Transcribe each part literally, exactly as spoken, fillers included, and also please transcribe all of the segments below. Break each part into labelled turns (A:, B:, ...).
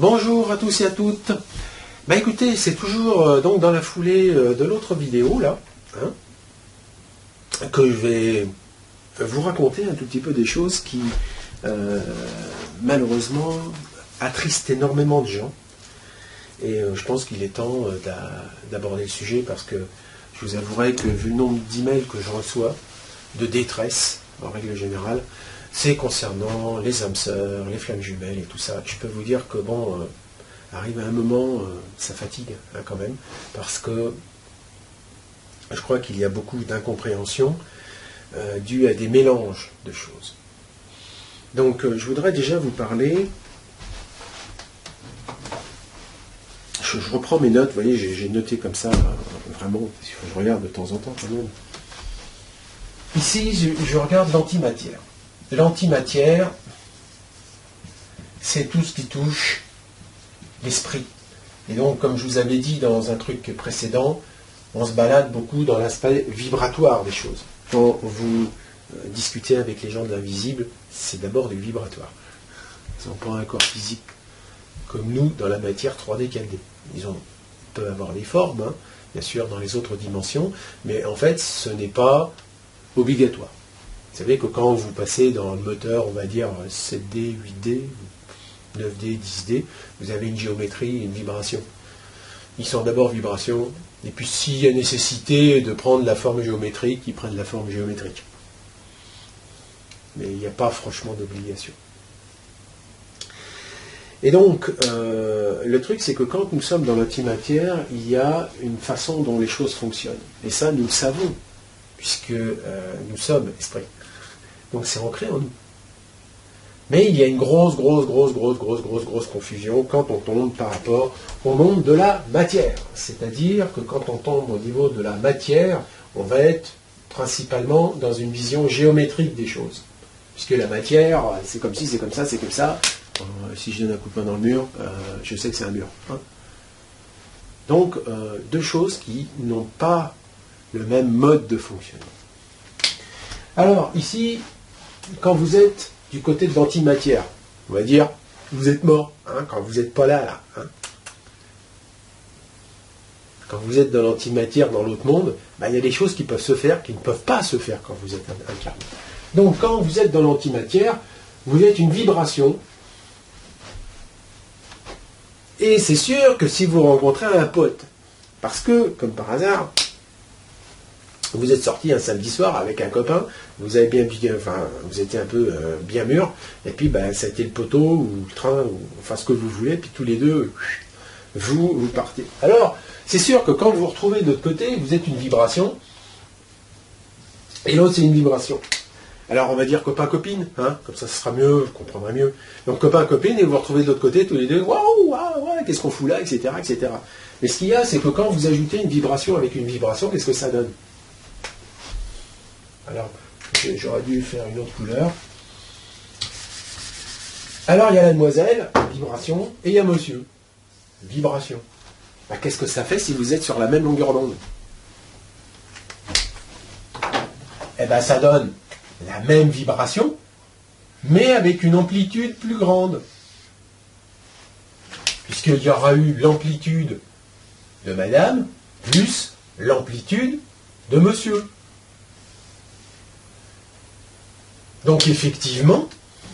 A: Bonjour à tous et à toutes. Bah écoutez, c'est toujours euh, donc dans la foulée euh, de l'autre vidéo là, hein, que je vais vous raconter un tout petit peu des choses qui euh, malheureusement attristent énormément de gens. Et euh, je pense qu'il est temps euh, d'aborder le sujet parce que je vous avouerai que vu le nombre d'emails que je reçois de détresse en règle générale, c'est concernant les âmes sœurs, les flammes jumelles et tout ça. Je peux vous dire que bon, euh, arrive à un moment, euh, ça fatigue hein, quand même, parce que je crois qu'il y a beaucoup d'incompréhension euh, due à des mélanges de choses. Donc euh, je voudrais déjà vous parler. Je, je reprends mes notes, vous voyez, j'ai noté comme ça, euh, vraiment, je regarde de temps en temps quand même. Ici, je, je regarde l'antimatière. L'antimatière, c'est tout ce qui touche l'esprit. Et donc, comme je vous avais dit dans un truc précédent, on se balade beaucoup dans l'aspect vibratoire des choses. Quand vous euh, discutez avec les gens de l'invisible, c'est d'abord du vibratoire. Ils n'ont pas un corps physique comme nous dans la matière trois D, quatre D. Ils ont, peuvent avoir des formes, hein, bien sûr, dans les autres dimensions, mais en fait, ce n'est pas obligatoire. Vous savez que quand vous passez dans le moteur, on va dire sept D, huit D, neuf D, dix D, vous avez une géométrie et une vibration. Ils sont d'abord vibration, et puis s'il y a nécessité de prendre la forme géométrique, ils prennent la forme géométrique. Mais il n'y a pas franchement d'obligation. Et donc, euh, le truc, c'est que quand nous sommes dans l'antimatière, il y a une façon dont les choses fonctionnent. Et ça, nous le savons, puisque euh, nous sommes esprit. Donc c'est ancré en nous. Mais il y a une grosse, grosse, grosse, grosse, grosse, grosse, grosse confusion quand on tombe par rapport au monde de la matière. C'est-à-dire que quand on tombe au niveau de la matière, on va être principalement dans une vision géométrique des choses. Puisque la matière, c'est comme ci, c'est comme ça, c'est comme ça. Euh, si je donne un coup de poing dans le mur, euh, je sais que c'est un mur. Hein. Donc, euh, deux choses qui n'ont pas le même mode de fonctionnement. Alors, ici, quand vous êtes du côté de l'antimatière, on va dire, vous êtes mort, hein, quand vous n'êtes pas là, là. Hein. Quand vous êtes dans l'antimatière, dans l'autre monde, bah, il y a des choses qui peuvent se faire, qui ne peuvent pas se faire quand vous êtes incarné. Donc, quand vous êtes dans l'antimatière, vous êtes une vibration. Et c'est sûr que si vous rencontrez un pote, parce que, comme par hasard, vous êtes sorti un samedi soir avec un copain, vous avez bien, enfin, vous étiez un peu euh, bien mûr, et puis ben, ça a été le poteau, ou le train, ou enfin ce que vous voulez, puis tous les deux, vous, vous partez. Alors, c'est sûr que quand vous vous retrouvez de l'autre côté, vous êtes une vibration, et l'autre c'est une vibration. Alors on va dire copain-copine, hein, comme ça ce sera mieux, vous comprendrez mieux. Donc copain-copine, et vous vous retrouvez de l'autre côté, tous les deux, waouh, waouh, waouh, qu'est-ce qu'on fout là, et cetera, et cetera. Mais ce qu'il y a, c'est que quand vous ajoutez une vibration avec une vibration, qu'est-ce que ça donne? Alors, j'aurais dû faire une autre couleur. Alors, il y a la demoiselle, vibration, et il y a monsieur, vibration. Ben, qu'est-ce que ça fait si vous êtes sur la même longueur d'onde? Eh bien, ça donne la même vibration, mais avec une amplitude plus grande. Puisqu'il y aura eu l'amplitude de madame, plus l'amplitude de monsieur. Donc effectivement,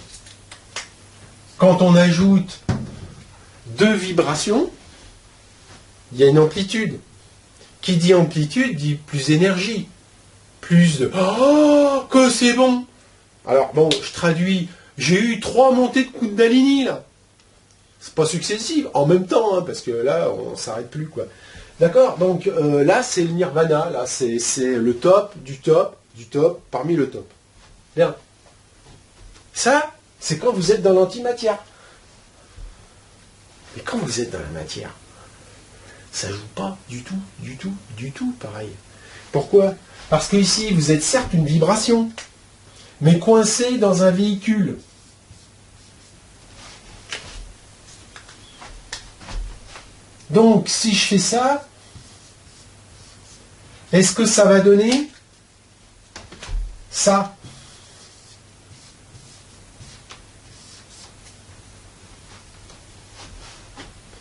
A: quand on ajoute deux vibrations, il y a une amplitude. Qui dit amplitude dit plus énergie, plus de « Oh, que c'est bon !» Alors bon, je traduis, j'ai eu trois montées de Kundalini là. C'est pas successif, en même temps, hein, parce que là, on s'arrête plus, quoi. D'accord? Donc euh, là, c'est le nirvana, là, c'est le top, du top, du top, parmi le top. Bien. Ça, c'est quand vous êtes dans l'antimatière. Mais quand vous êtes dans la matière, ça ne joue pas du tout, du tout, du tout pareil. Pourquoi? Parce que ici, vous êtes certes une vibration, mais coincé dans un véhicule. Donc, si je fais ça, est-ce que ça va donner ça?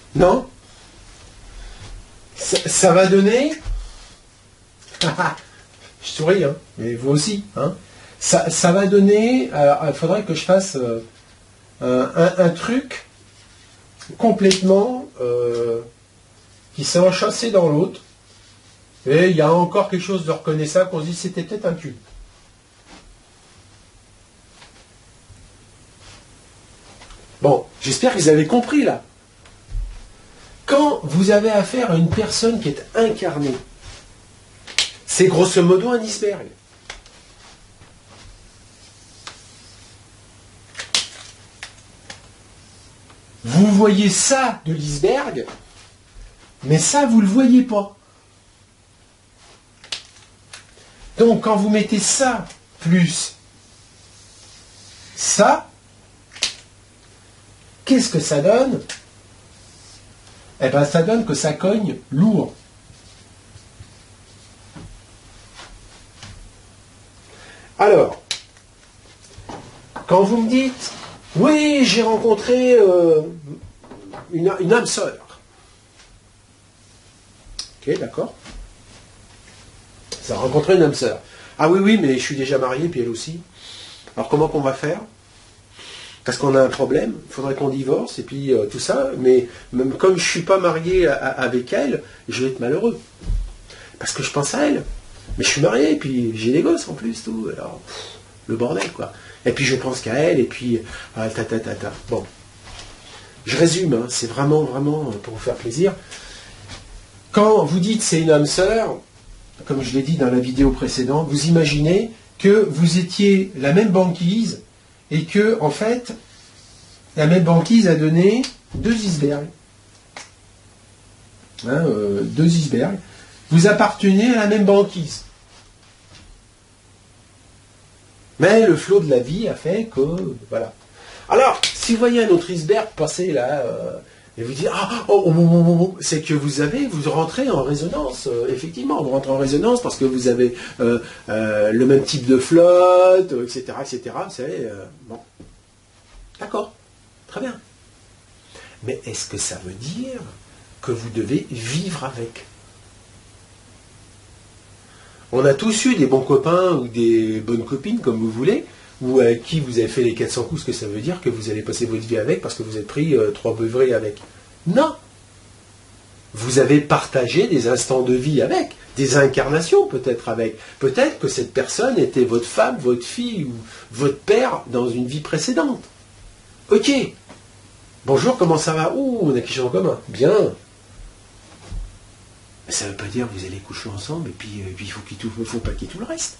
A: Non? Ça, ça va donner... Je souris, hein, mais vous aussi. Hein. Ça, ça va donner... Alors, il faudrait que je fasse euh, un, un, un truc complètement euh, qui s'est enchâssé dans l'autre. Et il y a encore quelque chose de reconnaissable qu'on se dit c'était peut-être un cube. Bon, j'espère que vous avez compris là. Quand vous avez affaire à une personne qui est incarnée, c'est grosso modo un iceberg. Vous voyez ça de l'iceberg, mais ça, vous ne le voyez pas. Donc, quand vous mettez ça plus ça, qu'est-ce que ça donne? Eh bien, ça donne que ça cogne lourd. Alors, quand vous me dites, oui, j'ai rencontré euh, une, une âme sœur. Ok, d'accord. Ça a rencontré une âme sœur. Ah oui, oui, mais je suis déjà marié, puis elle aussi. Alors comment qu'on va faire? Parce qu'on a un problème, il faudrait qu'on divorce, et puis euh, tout ça, mais même comme je ne suis pas marié à, à, avec elle, je vais être malheureux. Parce que je pense à elle. Mais je suis marié, et puis j'ai des gosses en plus, tout. Alors, pff, le bordel, quoi. Et puis je pense qu'à elle, et puis... Ah, ta, ta, ta, ta. Bon. Je résume, hein, c'est vraiment, vraiment pour vous faire plaisir. Quand vous dites c'est une âme sœur, comme je l'ai dit dans la vidéo précédente, vous imaginez que vous étiez la même banquise, et que, en fait, la même banquise a donné deux icebergs. Hein, euh, deux icebergs. Vous appartenez à la même banquise. Mais le flot de la vie a fait que... Voilà. Alors, si vous voyez un autre iceberg passer là, euh, et vous dites, ah, oh, oh, oh, oh, oh, c'est que vous avez, vous rentrez en résonance, euh, effectivement, vous rentrez en résonance parce que vous avez euh, euh, le même type de flotte, et cetera, et cetera. Vous savez, euh, bon. D'accord, très bien. Mais est-ce que ça veut dire que vous devez vivre avec? On a tous eu des bons copains ou des bonnes copines, comme vous voulez, ou avec qui vous avez fait les quatre cents coups, ce que ça veut dire que vous allez passer votre vie avec parce que vous êtes pris euh, trois beuvrés avec. Non. Vous avez partagé des instants de vie avec, des incarnations peut-être avec. Peut-être que cette personne était votre femme, votre fille ou votre père dans une vie précédente. Ok. Bonjour, comment ça va? Ouh, on a quelque chose en commun. Bien. Mais ça ne veut pas dire que vous allez coucher ensemble et puis, et puis il faut qu'il ne faut pas qu'il y ait tout le reste.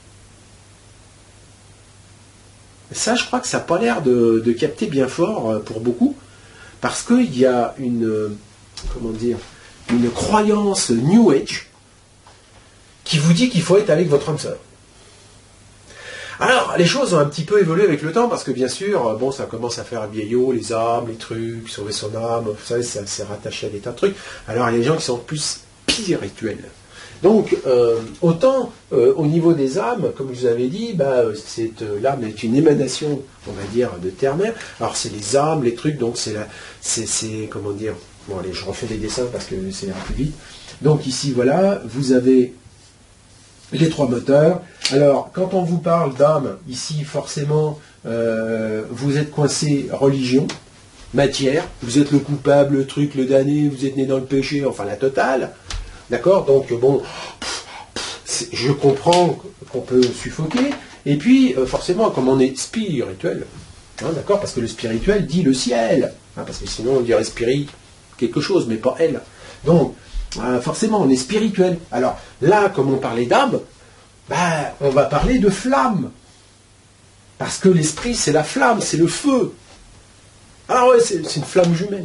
A: Ça, je crois que ça n'a pas l'air de, de capter bien fort pour beaucoup, parce qu'il y a une, comment dire, une croyance New Age qui vous dit qu'il faut être avec votre âme sœur. Alors, les choses ont un petit peu évolué avec le temps, parce que bien sûr, bon, ça commence à faire vieillot, les âmes, les trucs, sauver son âme, vous savez, ça s'est rattaché à des tas de trucs. Alors, il y a des gens qui sont plus spirituels. Donc, euh, autant euh, au niveau des âmes, comme je vous avais dit, bah, c'est, euh, l'âme est une émanation, on va dire, de terre-mère. Alors, c'est les âmes, les trucs, donc c'est la, c'est, c'est, comment dire, bon, allez, je refais des dessins parce que ça ira plus vite. Donc, ici, voilà, vous avez les trois moteurs. Alors, quand on vous parle d'âme, ici, forcément, euh, vous êtes coincé religion, matière, vous êtes le coupable, le truc, le damné, vous êtes né dans le péché, enfin la totale. D'accord? Donc, bon, je comprends qu'on peut suffoquer. Et puis, forcément, comme on est spirituel, hein, d'accord? Parce que le spirituel dit le ciel. Hein, parce que sinon, on dirait spirit quelque chose, mais pas elle. Donc, euh, forcément, on est spirituel. Alors, là, comme on parlait d'âme, bah, on va parler de flamme. Parce que l'esprit, c'est la flamme, c'est le feu. Ah ouais, c'est, c'est une flamme jumelle.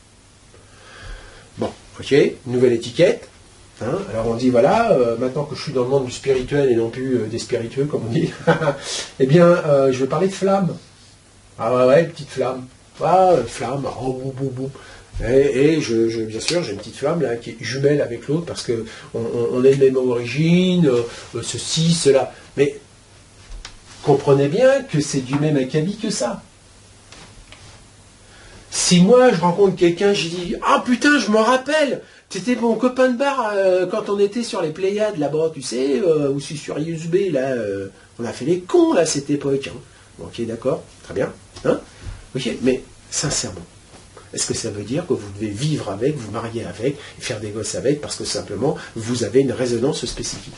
A: Bon, ok, nouvelle étiquette. Hein, alors on dit, voilà, euh, maintenant que je suis dans le monde du spirituel et non plus euh, des spiritueux, comme on dit, eh bien, euh, je vais parler de flamme. Ah ouais, ouais, petite flamme. Ah, flamme, oh, boum, boum, boum. Et, et je, je, bien sûr, j'ai une petite flamme là qui est jumelle avec l'autre parce qu'on on, on est de même origine, euh, ceci, cela. Mais comprenez bien que c'est du même acabit que ça. Si moi je rencontre quelqu'un, je dis ah putain, je m'en rappelle, t'étais mon copain de bar euh, quand on était sur les Pléiades là-bas, tu sais, euh, ou sur U S B là, euh, on a fait les cons là à cette époque. Hein. Bon, ok, d'accord, très bien. Hein, ok, mais sincèrement, est-ce que ça veut dire que vous devez vivre avec, vous marier avec, et faire des gosses avec, parce que simplement vous avez une résonance spécifique?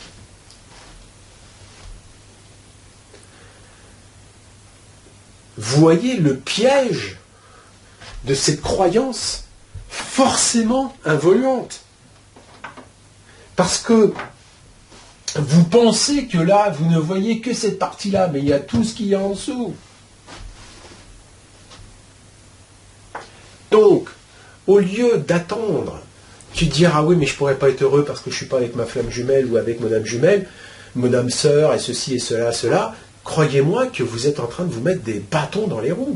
A: Vous voyez le piège de cette croyance forcément involante. Parce que vous pensez que là, vous ne voyez que cette partie-là, mais il y a tout ce qu'il y a en dessous. Donc, au lieu d'attendre, tu te diras, ah oui, mais je ne pourrais pas être heureux parce que je ne suis pas avec ma flamme jumelle ou avec mon âme jumelle, mon âme sœur et ceci et cela, cela, croyez-moi que vous êtes en train de vous mettre des bâtons dans les roues.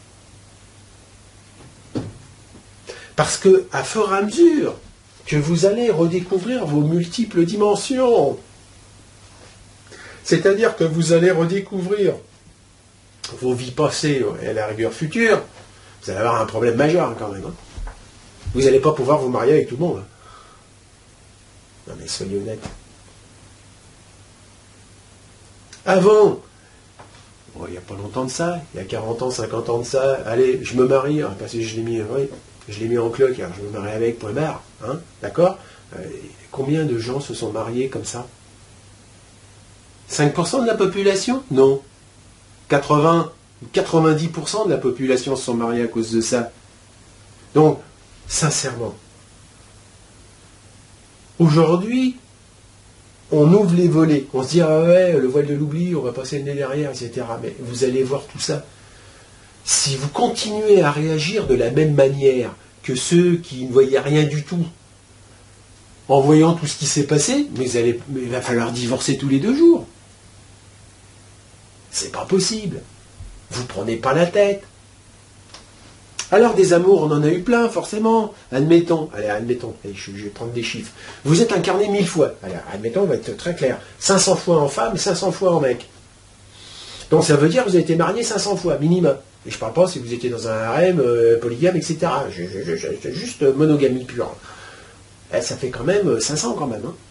A: Parce que, à fur et à mesure que vous allez redécouvrir vos multiples dimensions, c'est-à-dire que vous allez redécouvrir vos vies passées et à la rigueur future, vous allez avoir un problème majeur quand même. Hein. Vous n'allez pas pouvoir vous marier avec tout le monde. Hein. Non mais soyez honnête. Avant, bon, il n'y a pas longtemps de ça, il y a quarante ans, cinquante ans de ça, allez, je me marie, hein, parce que je l'ai mis, oui, je l'ai mis en cloque, alors je me marie avec, point barre, hein, d'accord euh, combien de gens se sont mariés comme ça? cinq pour cent de la population? Non. quatre-vingts, quatre-vingt-dix pour cent de la population se sont mariés à cause de ça. Donc, sincèrement, aujourd'hui, on ouvre les volets, on se dit, ah ouais, le voile de l'oubli, on va passer le nez derrière, et cetera. Mais vous allez voir tout ça. Si vous continuez à réagir de la même manière que ceux qui ne voyaient rien du tout, en voyant tout ce qui s'est passé, mais, vous allez, mais il va falloir divorcer tous les deux jours. C'est pas possible. Vous prenez pas la tête. Alors des amours, on en a eu plein, forcément. Admettons, allez, admettons, allez, je, je vais prendre des chiffres. Vous êtes incarné mille fois. Allez, admettons, on va être très clair. cinq cents fois en femme, cinq cents fois en mec. Donc ça veut dire que vous avez été marié cinq cents fois, minimum. Et je ne parle pas si vous étiez dans un harem, euh, polygame, et cetera. Je, je, je, je, juste monogamie pure. Eh, ça fait quand même cinq cents quand même. Hein.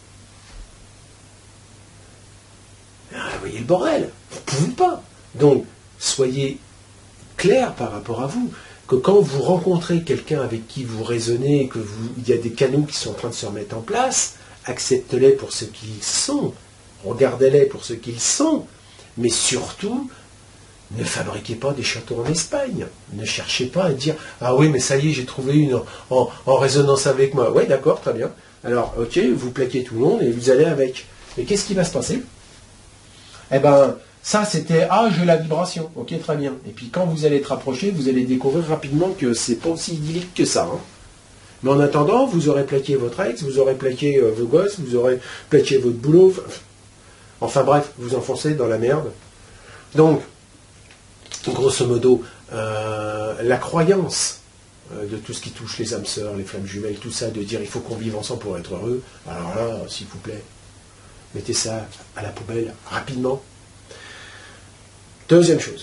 A: Ah, vous voyez le bordel. Vous ne pouvez pas. Donc, soyez clair par rapport à vous. Que quand vous rencontrez quelqu'un avec qui vous raisonnez, que vous, il y a des canaux qui sont en train de se remettre en place, acceptez-les pour ce qu'ils sont. Regardez-les pour ce qu'ils sont. Mais surtout, ne fabriquez pas des châteaux en Espagne. Ne cherchez pas à dire « Ah oui, mais ça y est, j'ai trouvé une en, en, en résonance avec moi. » Oui, d'accord, très bien. Alors, ok, vous plaquez tout le monde et vous allez avec. Mais qu'est-ce qui va se passer? Eh bien, ça c'était « Ah, j'ai la vibration. » Ok, très bien. Et puis quand vous allez être rapproché, vous allez découvrir rapidement que c'est pas aussi idyllique que ça. Hein. Mais en attendant, vous aurez plaqué votre ex, vous aurez plaqué euh, vos gosses, vous aurez plaqué votre boulot. Enfin bref, vous enfoncez dans la merde. Donc, grosso modo, euh, la croyance euh, de tout ce qui touche les âmes sœurs, les flammes jumelles, tout ça, de dire il faut qu'on vive ensemble pour être heureux, alors là, s'il vous plaît, mettez ça à la poubelle rapidement. Deuxième chose,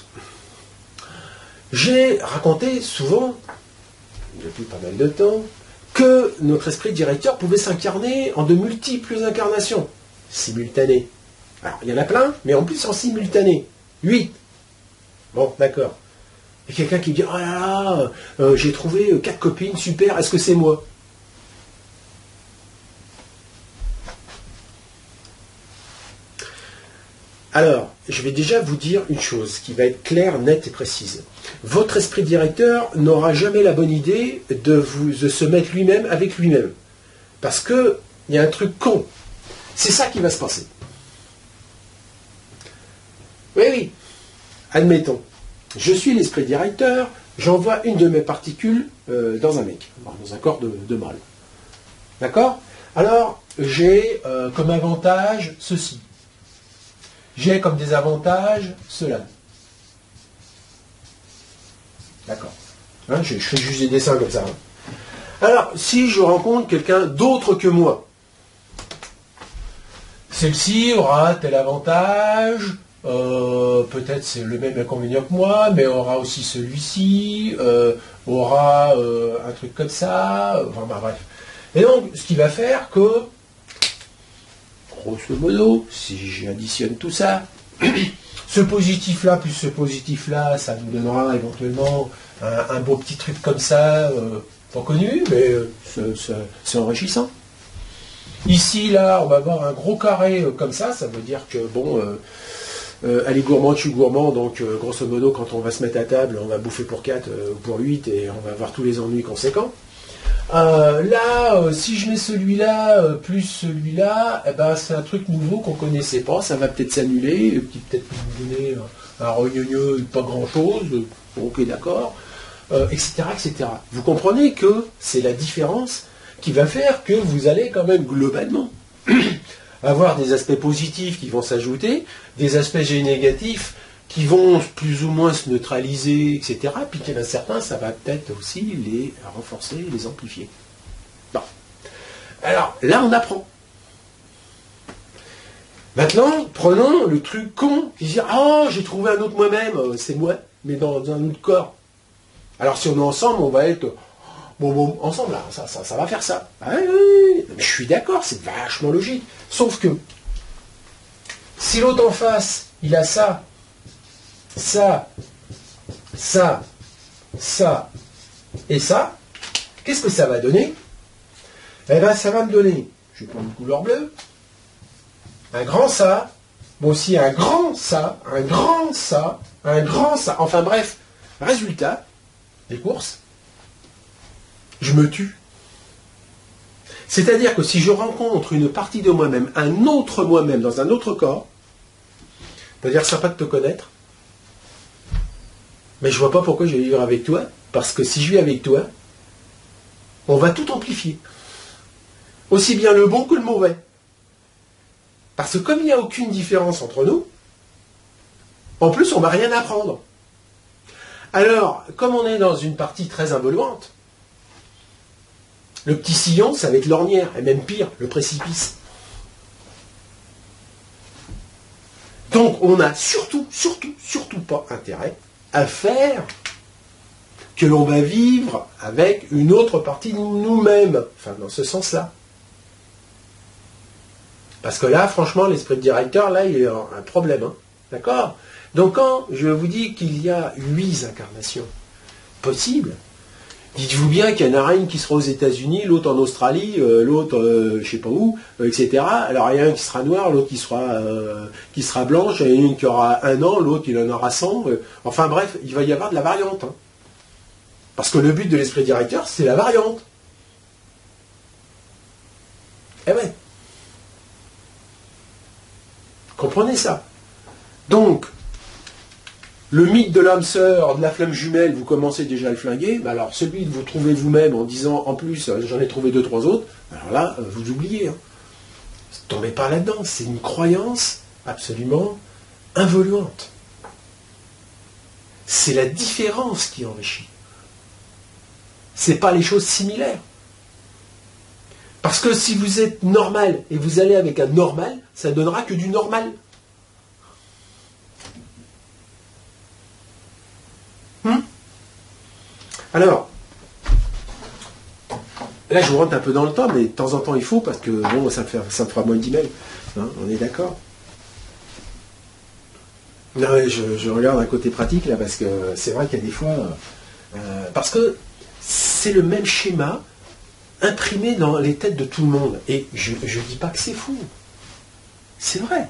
A: j'ai raconté souvent, depuis pas mal de temps, que notre esprit directeur pouvait s'incarner en de multiples incarnations, simultanées. Alors, il y en a plein, mais en plus en simultané. Huit. Bon, d'accord. Il y a quelqu'un qui dit, oh là là, euh, j'ai trouvé euh, quatre copines, super, est-ce que c'est moi? Alors, je vais déjà vous dire une chose qui va être claire, nette et précise. Votre esprit directeur n'aura jamais la bonne idée de, vous, de se mettre lui-même avec lui-même. Parce qu'il y a un truc con. C'est ça qui va se passer. Oui, oui. Admettons. Je suis l'esprit directeur, j'envoie une de mes particules euh, dans un mec, dans un corps de, de mâle. D'accord? Alors, j'ai euh, comme avantage ceci. J'ai comme désavantage cela. D'accord. Hein, je, je fais juste des dessins comme ça. Hein. Alors, si je rencontre quelqu'un d'autre que moi, celle-ci aura tel avantage, euh, peut-être c'est le même inconvénient que moi, mais aura aussi celui-ci, euh, aura euh, un truc comme ça, enfin bah, bref. Et donc, ce qui va faire que, grosso modo, si j'additionne tout ça, ce positif-là plus ce positif-là, ça nous donnera éventuellement un, un beau petit truc comme ça, euh, pas connu, mais euh, c'est enrichissant. Ici, là, on va avoir un gros carré euh, comme ça, ça veut dire que, bon, euh, euh, elle est gourmande, je suis gourmand, donc euh, grosso modo, quand on va se mettre à table, on va bouffer pour quatre ou euh, pour huit, et on va avoir tous les ennuis conséquents. Euh, là, euh, si je mets celui-là euh, plus celui-là, eh ben, c'est un truc nouveau qu'on ne connaissait pas, ça va peut-être s'annuler, peut-être nous donner un, un rognonieux, pas grand-chose, ok d'accord, euh, et cetera, et cetera. Vous comprenez que c'est la différence qui va faire que vous allez quand même globalement avoir des aspects positifs qui vont s'ajouter, des aspects négatifs qui vont plus ou moins se neutraliser, et cetera. Puis qu'il y en a certains, ça va peut-être aussi les renforcer, les amplifier. Bon. Alors, là, on apprend. Maintenant, prenons le truc con, qui dit « Ah, j'ai trouvé un autre moi-même, c'est moi, mais dans, dans un autre corps. » Alors, si on est ensemble, on va être... Bon, bon, ensemble, là, ça, ça, ça va faire ça. Ah, oui, oui, oui. Je suis d'accord, c'est vachement logique. Sauf que, si l'autre en face, il a ça, ça, ça, ça et ça, qu'est-ce que ça va donner? Eh bien, ça va me donner, je vais prendre une couleur bleue, un grand ça, mais aussi un grand ça, un grand ça, un grand ça. Enfin bref, résultat des courses, je me tue. C'est-à-dire que si je rencontre une partie de moi-même, un autre moi-même dans un autre corps, c'est-à-dire sympa de te connaître, mais je vois pas pourquoi je vais vivre avec toi, parce que si je vis avec toi, on va tout amplifier. Aussi bien le bon que le mauvais. Parce que comme il n'y a aucune différence entre nous, en plus on ne va rien apprendre. Alors, comme on est dans une partie très involuante, le petit sillon, ça va être l'ornière, et même pire, le précipice. Donc on n'a surtout, surtout, surtout pas intérêt à faire que l'on va vivre avec une autre partie de nous-mêmes. Enfin, dans ce sens-là. Parce que là, franchement, l'esprit de directeur, là, il y a un problème. Hein. D'accord? Donc quand je vous dis qu'il y a huit incarnations possibles, dites-vous bien qu'il y en a une qui sera aux États-Unis, l'autre en Australie, euh, l'autre euh, je sais pas où, euh, et cetera. Alors il y a un qui sera noir, l'autre qui sera euh, qui sera blanche, il y en a une qui aura un an, l'autre il en aura cent. Euh, enfin bref, il va y avoir de la variante. Hein. Parce que le but de l'esprit directeur, c'est la variante. Eh ouais. Comprenez ça. Donc, le mythe de l'âme sœur, de la flamme jumelle, vous commencez déjà à le flinguer, mais alors celui que vous trouvez vous-même en disant, en plus, j'en ai trouvé deux, trois autres, alors là, vous oubliez. Hein. Ne tombez pas là-dedans. C'est une croyance absolument involuante. C'est la différence qui enrichit. C'est pas les choses similaires. Parce que si vous êtes normal et vous allez avec un normal, ça ne donnera que du normal. Hmm Alors, là je vous rentre un peu dans le temps, mais de temps en temps il faut, parce que bon, ça me, fait, ça me fera moins d'emails. Hein, on est d'accord? Non, je, je regarde un côté pratique là, parce que c'est vrai qu'il y a des fois... Euh, parce que c'est le même schéma imprimé dans les têtes de tout le monde. Et je ne dis pas que c'est fou. C'est vrai.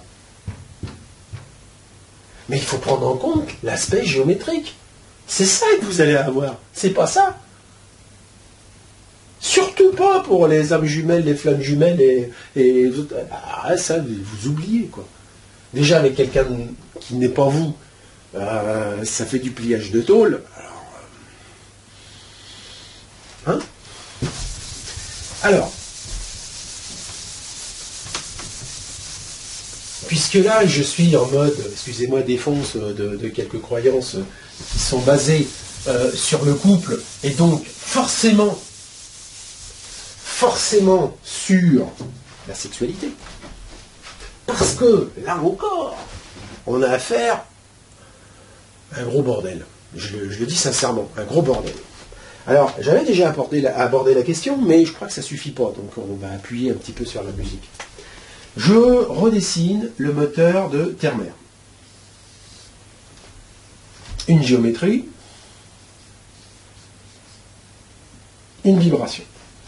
A: Mais il faut prendre en compte l'aspect géométrique. C'est ça que vous allez avoir. C'est pas ça. Surtout pas pour les âmes jumelles, les flammes jumelles et, et ah, ça, vous oubliez, quoi. Déjà, avec quelqu'un qui n'est pas vous, euh, ça fait du pliage de tôle. Alors, hein Alors, puisque là, je suis en mode, excusez-moi, défonce de, de quelques croyances qui sont basées euh, sur le couple, et donc forcément, forcément sur la sexualité. Parce que, là encore, on a affaire à un gros bordel. Je, je le dis sincèrement, un gros bordel. Alors, j'avais déjà abordé la, abordé la question, mais je crois que ça ne suffit pas, donc on va appuyer un petit peu sur la musique. Je redessine le moteur de Terre-Mer. Une géométrie, une vibration.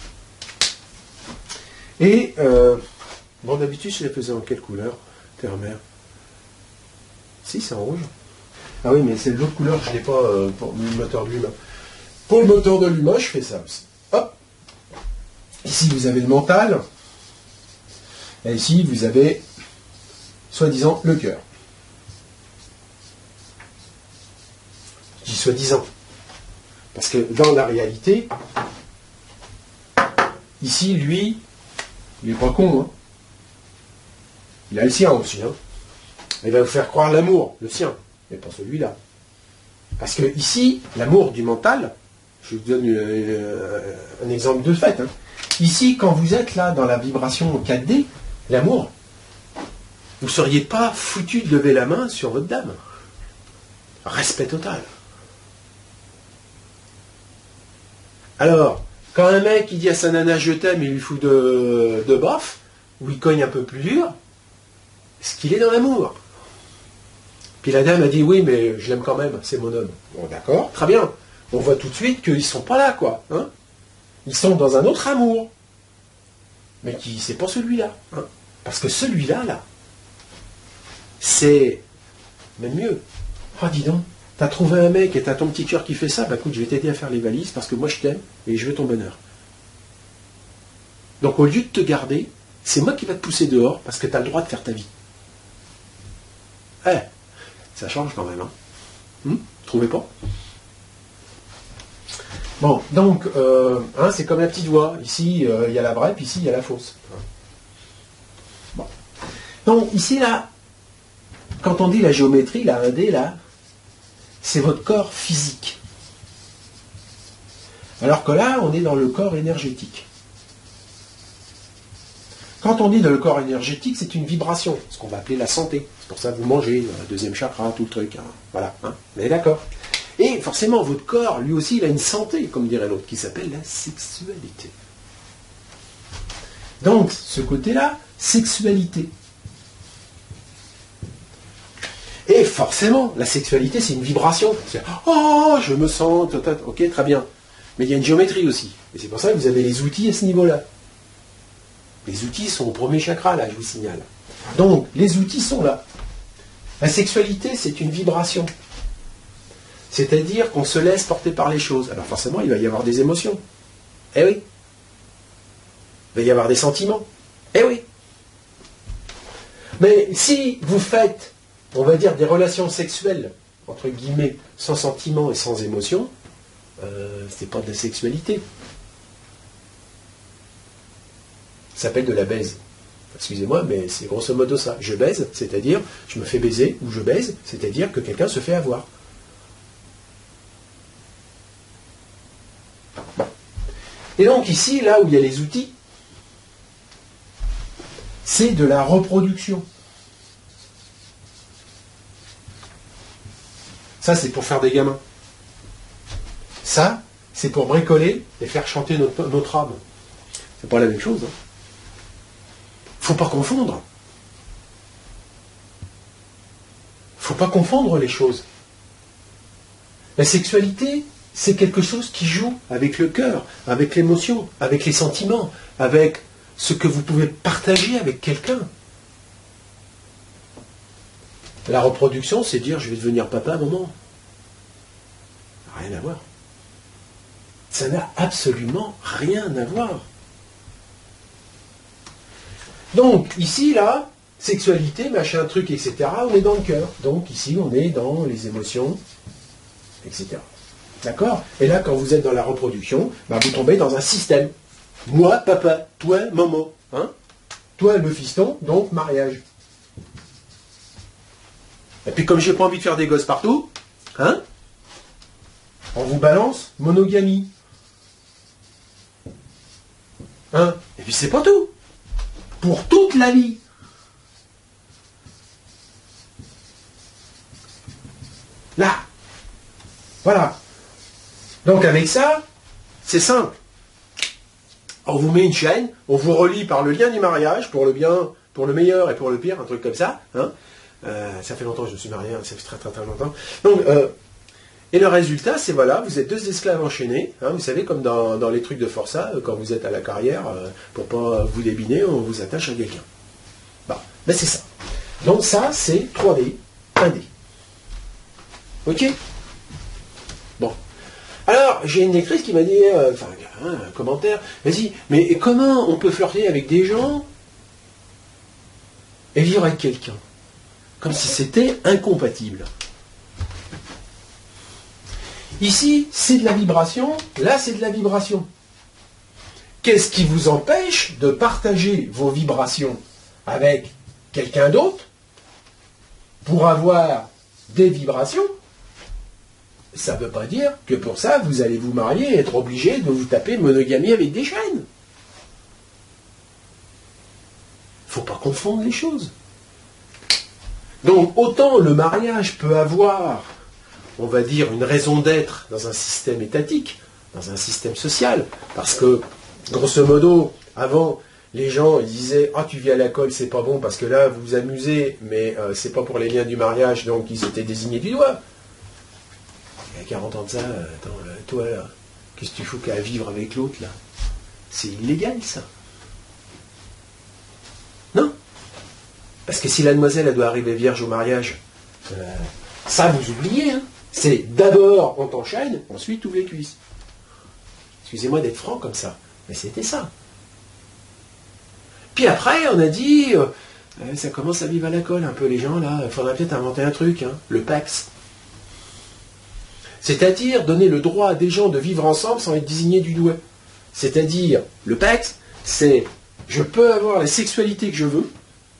A: Et, euh, bon, d'habitude, je les faisais en quelle couleur, Terre-Mer? Si, c'est en rouge. Ah oui, mais c'est l'autre couleur que je n'ai pas euh, pour le moteur de l'humain. Pour le moteur de l'humain, je fais ça aussi. Hop. Ici, vous avez le mental. Et ici, vous avez, soi-disant, le cœur. Je dis soi-disant. Parce que dans la réalité, ici, lui, il n'est pas con. Hein. Il a le sien aussi. Hein. Il va vous faire croire l'amour, le sien, mais pas celui-là. Parce que ici, l'amour du mental, je vous donne euh, un exemple de fait. Hein. Ici, quand vous êtes là dans la vibration quatre D, l'amour, vous ne seriez pas foutu de lever la main sur votre dame. Respect total. Alors, quand un mec il dit à sa nana je t'aime, il lui fout de, de baffe, ou il cogne un peu plus dur, est-ce qu'il est dans l'amour? Puis la dame a dit oui, mais je l'aime quand même, c'est mon homme. Bon, d'accord, très bien. On voit tout de suite qu'ils ne sont pas là, quoi. Hein, ils sont dans un autre amour. Mais qui c'est pas celui-là. Hein, parce que celui-là, là, c'est même mieux. Ah, dis donc, t'as trouvé un mec et t'as ton petit cœur qui fait ça, bah écoute, je vais t'aider à faire les valises parce que moi je t'aime et je veux ton bonheur. Donc au lieu de te garder, c'est moi qui va te pousser dehors parce que t'as le droit de faire ta vie. Eh, ça change quand même, hein. Hum, trouvez pas? Bon, donc, euh, hein, c'est comme la petite voix. Ici, il euh, y a la vraie, puis ici, il y a la fausse. Bon. Donc, ici, là, quand on dit la géométrie, la un D, là, c'est votre corps physique. Alors que là, on est dans le corps énergétique. Quand on dit dans le corps énergétique, c'est une vibration, ce qu'on va appeler la santé. C'est pour ça que vous mangez, le deuxième chakra, tout le truc. Hein. Voilà, hein. Vous êtes d'accord? Et forcément, votre corps, lui aussi, il a une santé, comme dirait l'autre, qui s'appelle la sexualité. Donc, ce côté-là, sexualité. Et forcément, la sexualité, c'est une vibration. C'est « Oh, je me sens... » Ok, très bien. Mais il y a une géométrie aussi. Et c'est pour ça que vous avez les outils à ce niveau-là. Les outils sont au premier chakra, là, je vous signale. Donc, les outils sont là. La sexualité, c'est une vibration. C'est-à-dire qu'on se laisse porter par les choses. Alors forcément, il va y avoir des émotions. Eh oui. Il va y avoir des sentiments. Eh oui. Mais si vous faites, on va dire, des relations sexuelles, entre guillemets, sans sentiments et sans émotions, euh, c'est pas de la sexualité. Ça s'appelle de la baise. Excusez-moi, mais c'est grosso modo ça. Je baise, c'est-à-dire, je me fais baiser, ou je baise, c'est-à-dire que quelqu'un se fait avoir. Et donc ici, là où il y a les outils, c'est de la reproduction. Ça, c'est pour faire des gamins. Ça, c'est pour bricoler et faire chanter notre, notre âme. C'est pas la même chose. Hein. Faut pas confondre. Faut pas confondre les choses. La sexualité, c'est quelque chose qui joue avec le cœur, avec l'émotion, avec les sentiments, avec ce que vous pouvez partager avec quelqu'un. La reproduction, c'est dire je vais devenir papa à un moment. Rien à voir. Ça n'a absolument rien à voir. Donc, ici, là, sexualité, machin, truc, et cetera, on est dans le cœur. Donc, ici, on est dans les émotions, et cetera. D'accord? Et là, quand vous êtes dans la reproduction, bah, vous tombez dans un système. Moi, papa, toi, maman. Hein? Toi, le fiston, donc mariage. Et puis, comme j'ai pas envie de faire des gosses partout, hein? On vous balance monogamie. Hein? Et puis, c'est pas tout. Pour toute la vie. Là. Voilà. Donc avec ça, C'est simple. On vous met une chaîne, on vous relie par le lien du mariage, pour le bien, pour le meilleur et pour le pire, un truc comme ça. Hein. Euh, ça fait longtemps que je me suis marié, ça fait très très très longtemps. Donc, euh, et le résultat, c'est voilà, vous êtes deux esclaves enchaînés. Hein, vous savez, comme dans, dans les trucs de Força, quand vous êtes à la carrière, euh, pour pas vous débiner, on vous attache à quelqu'un. Bon, ben c'est ça. Donc ça, c'est trois D, un D. Ok? Bon. Alors, j'ai une lectrice qui m'a dit, euh, enfin, un commentaire, elle dit, mais comment on peut flirter avec des gens et vivre avec quelqu'un? Comme si c'était incompatible. Ici, c'est de la vibration, là, c'est de la vibration. Qu'est-ce qui vous empêche de partager vos vibrations avec quelqu'un d'autre pour avoir des vibrations? Ça ne veut pas dire que pour ça, vous allez vous marier et être obligé de vous taper monogamie avec des chaînes. Il ne faut pas confondre les choses. Donc, autant le mariage peut avoir, on va dire, une raison d'être dans un système étatique, dans un système social, parce que, grosso modo, avant, les gens ils disaient « Ah, tu vis à l'école, c'est pas bon, parce que là, vous vous amusez, mais euh, c'est pas pour les liens du mariage, donc ils étaient désignés du doigt. » Il y a quarante ans de ça, euh, attends, là, toi, là, qu'est-ce que tu fous qu'à vivre avec l'autre, là? C'est illégal, ça. Non? Parce que si la demoiselle, elle doit arriver vierge au mariage, euh, ça, vous oubliez, hein? C'est d'abord, on t'enchaîne, ensuite, tu ouvres les cuisses. Excusez-moi d'être franc comme ça, mais c'était ça. Puis après, on a dit, euh, ça commence à vivre à la colle, un peu, les gens, là, il faudrait peut-être inventer un truc, hein, le Pax. C'est-à-dire donner le droit à des gens de vivre ensemble sans être désignés du doigt. C'est-à-dire, le Pax, c'est je peux avoir la sexualité que je veux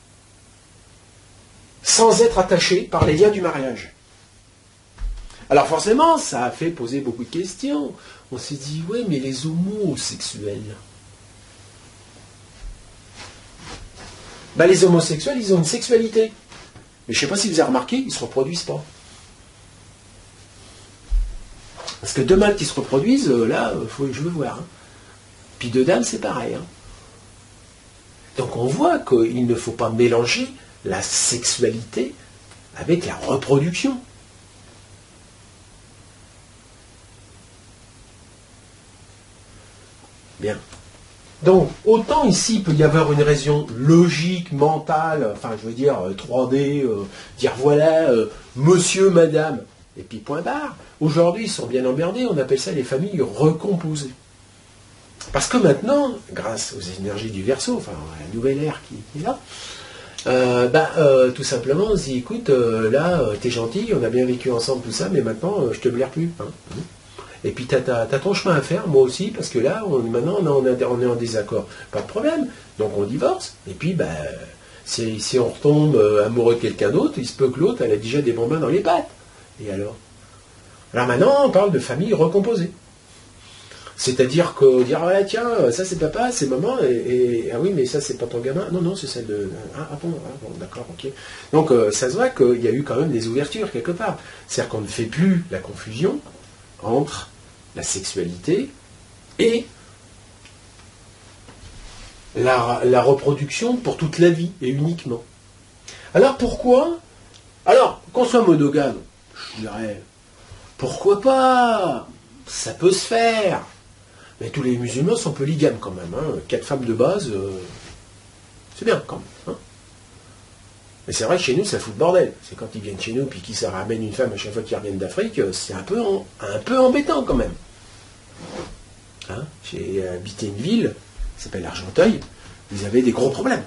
A: sans être attaché par les liens du mariage. Alors forcément, ça a fait poser beaucoup de questions. On s'est dit, ouais, mais les homosexuels. Ben, les homosexuels, ils ont une sexualité. Mais je ne sais pas si vous avez remarqué, ils ne se reproduisent pas. Parce que deux mâles qui se reproduisent, là, faut, je veux voir. Hein. Puis deux dames, c'est pareil. Hein. Donc on voit qu'il ne faut pas mélanger la sexualité avec la reproduction. Bien. Donc, autant ici, il peut y avoir une raison logique, mentale, enfin, je veux dire, trois D, euh, dire voilà, euh, monsieur, madame, et puis point barre. Aujourd'hui, ils sont bien emmerdés, on appelle ça les familles recomposées. Parce que maintenant, grâce aux énergies du Verseau, enfin, à la nouvelle ère qui, qui est là, euh, bah, euh, tout simplement, on se dit, écoute, euh, là, euh, t'es gentil, on a bien vécu ensemble, tout ça, mais maintenant, euh, je te blaire plus. Hein. Et puis, tu as ton chemin à faire, moi aussi, parce que là, on, maintenant, on, a, on est en désaccord. Pas de problème. Donc, on divorce. Et puis, bah, si, si on retombe euh, amoureux de quelqu'un d'autre, il se peut que l'autre, elle a déjà des bambins dans les pattes. Et alors Alors maintenant, on parle de famille recomposée. C'est-à-dire que dire, ah, tiens, ça c'est papa, c'est maman, et, et ah oui, mais ça c'est pas ton gamin. Non, non, c'est celle de... Ah, ah bon, ah, bon d'accord, ok. Donc, euh, ça se voit qu'il y a eu quand même des ouvertures quelque part. C'est-à-dire qu'on ne fait plus la confusion entre la sexualité et la, la reproduction pour toute la vie et uniquement. Alors pourquoi? Alors, qu'on soit monogame, je dirais, pourquoi pas? Ça peut se faire. Mais tous les musulmans sont polygames quand même. Hein. Quatre femmes de base, euh, c'est bien quand même. Hein. Mais c'est vrai que chez nous, ça fout le bordel. C'est quand ils viennent chez nous, puis qu'ils se ramènent une femme à chaque fois qu'ils reviennent d'Afrique, c'est un peu, en, un peu embêtant quand même. Hein, j'ai habité une ville, qui s'appelle Argenteuil, vous avez des gros problèmes.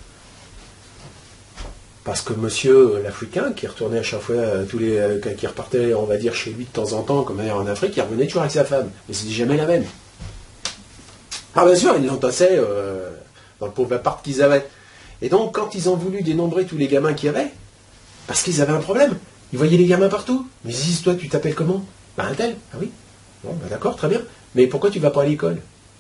A: Parce que monsieur l'Africain, qui retournait à chaque fois, tous les, qui repartait, on va dire, chez lui de temps en temps, comme ailleurs en Afrique, il revenait toujours avec sa femme. Mais c'était jamais la même. Ah bien sûr, ils l'entassaient euh, dans le pauvre appart qu'ils avaient. Et donc, quand ils ont voulu dénombrer tous les gamins qu'il y avait, parce qu'ils avaient un problème, ils voyaient les gamins partout. Mais ils disent, toi, tu t'appelles comment? Ben, un tel. Ah oui. Bon, ben d'accord, très bien. Mais pourquoi tu ne vas pas à l'école?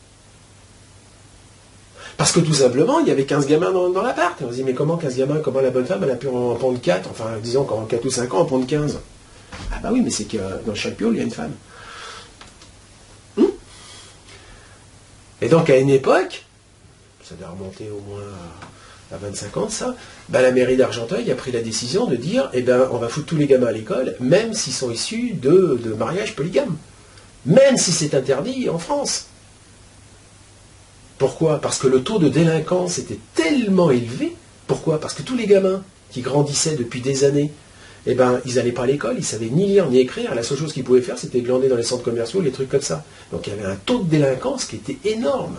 A: Parce que tout simplement, il y avait quinze gamins dans, dans l'appart. Et on se dit, mais comment quinze gamins? Comment la bonne femme, elle a pu en prendre quatre? Enfin, disons qu'en quatre ou cinq ans, en prendre quinze. Ah bah oui, mais c'est que dans chaque piole, il y a une femme. Hum Et donc à une époque, ça doit remonter au moins à vingt-cinq ans, ça, ben, la mairie d'Argenteuil a pris la décision de dire, eh ben, on va foutre tous les gamins à l'école, même s'ils sont issus de, de mariages polygames. Même si c'est interdit en France. Pourquoi? Parce que le taux de délinquance était tellement élevé. Pourquoi? Parce que tous les gamins qui grandissaient depuis des années, eh ben, ils n'allaient pas à l'école, ils ne savaient ni lire ni écrire. La seule chose qu'ils pouvaient faire, c'était glander dans les centres commerciaux, les trucs comme ça. Donc il y avait un taux de délinquance qui était énorme.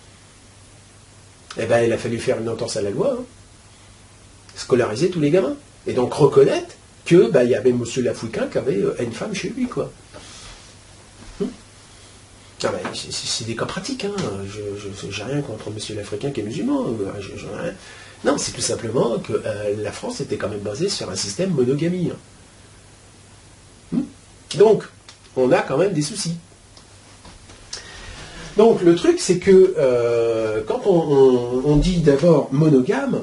A: Eh ben, il a fallu faire une entorse à la loi, hein. Scolariser tous les gamins. Et donc reconnaître que ben, il y avait monsieur l'Africain qui avait une femme chez lui, quoi. Hum ah ben, c'est des cas pratiques, hein. Je n'ai rien contre monsieur l'Africain qui est musulman. Je, je, rien. Non, c'est tout simplement que euh, la France était quand même basée sur un système monogamie. Hein. Hum donc, on a quand même des soucis. Donc le truc, c'est que euh, quand on, on, on dit d'abord monogame,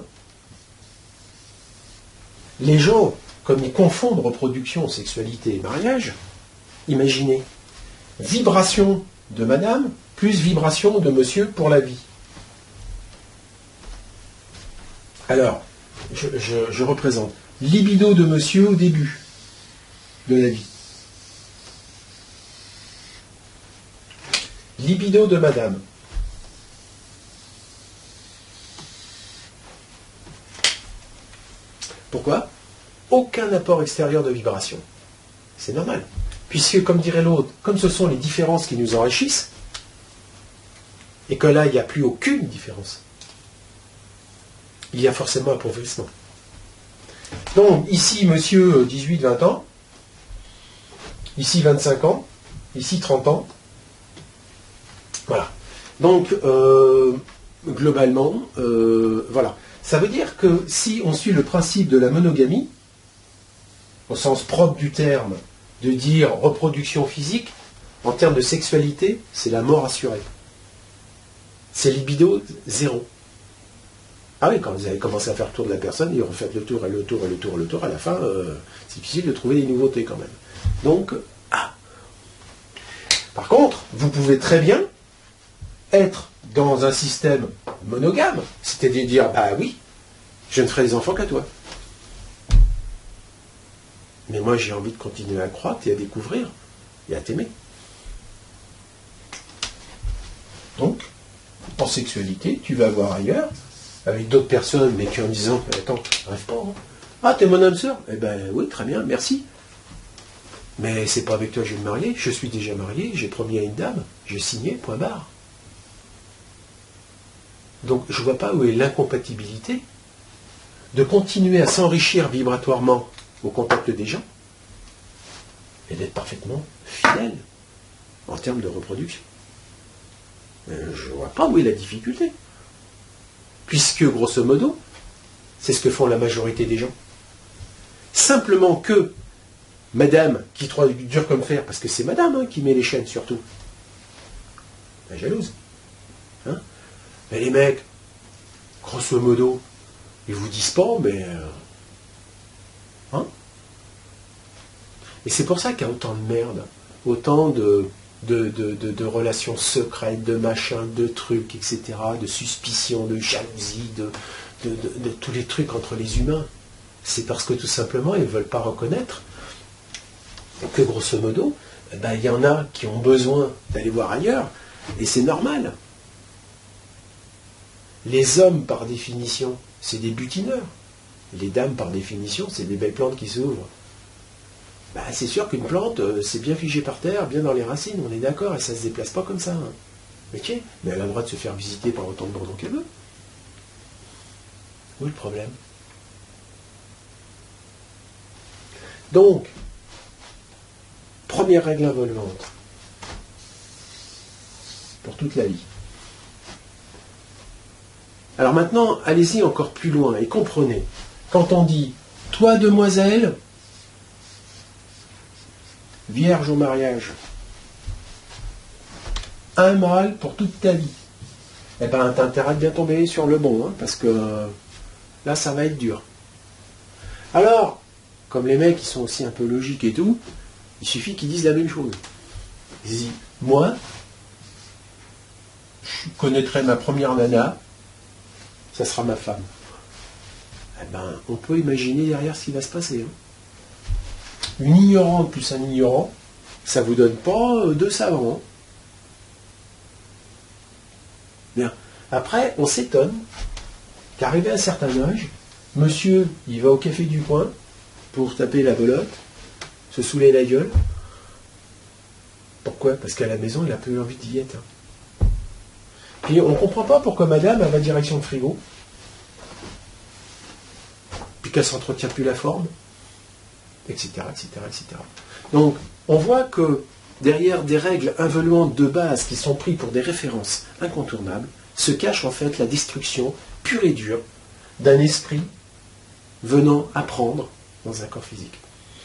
A: les gens, comme ils confondent reproduction, sexualité et mariage, imaginez, vibration de madame plus vibration de monsieur pour la vie. Alors, je, je, je représente libido de monsieur au début de la vie. Libido de madame. Pourquoi? Aucun apport extérieur de vibration. C'est normal. Puisque, comme dirait l'autre, comme ce sont les différences qui nous enrichissent, et que là, il n'y a plus aucune différence, il y a forcément un appauvrissement. Donc, ici, monsieur, dix-huit vingt ans, ici, vingt-cinq ans, ici, trente ans, voilà. Donc, euh, globalement, euh, voilà. Ça veut dire que si on suit le principe de la monogamie, au sens propre du terme, de dire reproduction physique, en termes de sexualité, c'est la mort assurée. C'est libido zéro. Ah oui, quand vous avez commencé à faire le tour de la personne, et refaites le tour, et le tour, et le tour, et le tour, à la fin, euh, c'est difficile de trouver des nouveautés quand même. Donc, ah. Par contre, vous pouvez très bien être dans un système monogame, c'est-à-dire dire, bah oui, je ne ferai des enfants qu'à toi. Mais moi, j'ai envie de continuer à croître et à découvrir et à t'aimer. Donc, en sexualité, tu vas voir ailleurs, avec d'autres personnes, mais qui en disant, attends, rêve pas, hein. Ah, t'es mon âme sœur? Eh ben oui, très bien, merci. Mais c'est pas avec toi que je vais me marier, je suis déjà marié, j'ai promis à une dame, j'ai signé, point barre. Donc, je ne vois pas où est l'incompatibilité de continuer à s'enrichir vibratoirement au contact des gens et d'être parfaitement fidèle en termes de reproduction. Je ne vois pas où est la difficulté. Puisque, grosso modo, c'est ce que font la majorité des gens. Simplement que madame, qui trouve dur comme fer, parce que c'est madame hein, qui met les chaînes surtout, la jalouse. Hein? Mais les mecs, grosso modo, ils vous disent pas, mais... Euh, hein? Et c'est pour ça qu'il y a autant de merde, autant de, de, de, de, de relations secrètes, de machins, de trucs, et cetera, de suspicions, de jalousie, de, de, de, de tous les trucs entre les humains. C'est parce que tout simplement, ils ne veulent pas reconnaître que, grosso modo, ben, il y en a qui ont besoin d'aller voir ailleurs, et c'est normal. Les hommes, par définition, c'est des butineurs. Les dames, par définition, c'est des belles plantes qui s'ouvrent. Ben, c'est sûr qu'une plante, c'est bien figé par terre, bien dans les racines, on est d'accord, et ça ne se déplace pas comme ça. Hein. Ok, mais elle a le droit de se faire visiter par autant de bourdons qu'elle veut. Où est le problème? Donc, première règle involvante, pour toute la vie. Alors maintenant, allez-y encore plus loin et comprenez. Quand on dit « toi, demoiselle, vierge au mariage, un mâle pour toute ta vie », eh bien, t'as intérêt à bien tomber sur le bon, hein, parce que euh, là, ça va être dur. Alors, comme les mecs, ils sont aussi un peu logiques et tout, il suffit qu'ils disent la même chose. Ils disent « moi, je je connaîtrai ma première nana, ça sera ma femme. Eh ben, on peut imaginer derrière ce qui va se passer. Hein. Une ignorante plus un ignorant, ça ne vous donne pas deux savants. Bien. Après, on s'étonne qu'arrivé à un certain âge, monsieur, il va au café du coin pour taper la belote, se saouler la gueule. Pourquoi? Parce qu'à la maison, il n'a plus envie d'y être. Hein. Puis on ne comprend pas pourquoi madame elle va direction le frigo, puis qu'elle ne s'entretient plus la forme, et cetera, et cetera, et cetera. Donc, on voit que derrière des règles involuantes de base qui sont prises pour des références incontournables, se cache en fait la destruction pure et dure d'un esprit venant apprendre dans un corps physique.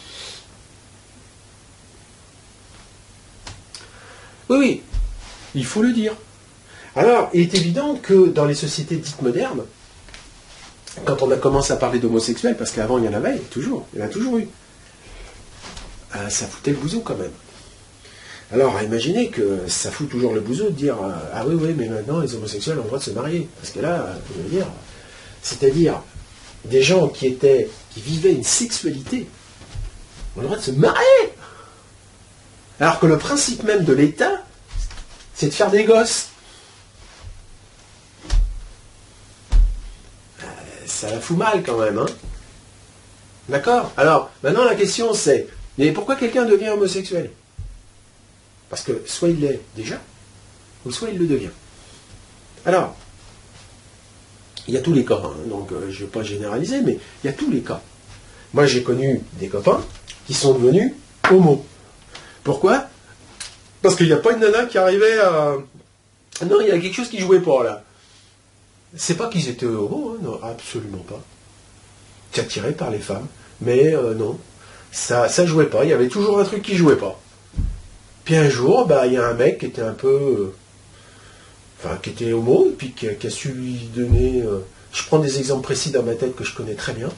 A: Oui, oui, il faut le dire. Alors, il est évident que dans les sociétés dites modernes, quand on a commencé à parler d'homosexuels, parce qu'avant il y en avait, toujours, il y en a toujours eu, euh, ça foutait le bouson quand même. Alors, imaginez que ça fout toujours le bouson de dire euh, ah oui, oui, mais maintenant les homosexuels ont le droit de se marier. Parce que là, je veux dire, c'est-à-dire des gens qui étaient, qui vivaient une sexualité, ont le droit de se marier. Alors que le principe même de l'État, c'est de faire des gosses. Euh, ça la fout mal quand même, hein. D'accord? Alors, maintenant la question c'est, mais pourquoi quelqu'un devient homosexuel? Parce que soit il l'est déjà, ou soit il le devient. Alors, il y a tous les cas, hein, donc euh, je ne vais pas généraliser, mais il y a tous les cas. Moi j'ai connu des copains qui sont devenus homo. Pourquoi? Parce qu'il n'y a pas une nana qui arrivait à... Non, il y a quelque chose qui ne jouait pas là. C'est pas qu'ils étaient homo, hein, non, absolument pas. Ils attirés par les femmes, mais euh, non, ça ne jouait pas, il y avait toujours un truc qui ne jouait pas. Puis un jour, bah, il y a un mec qui était un peu... Euh, enfin, qui était homo, et puis qui a, qui a su lui donner... Euh, je prends des exemples précis dans ma tête que je connais très bien.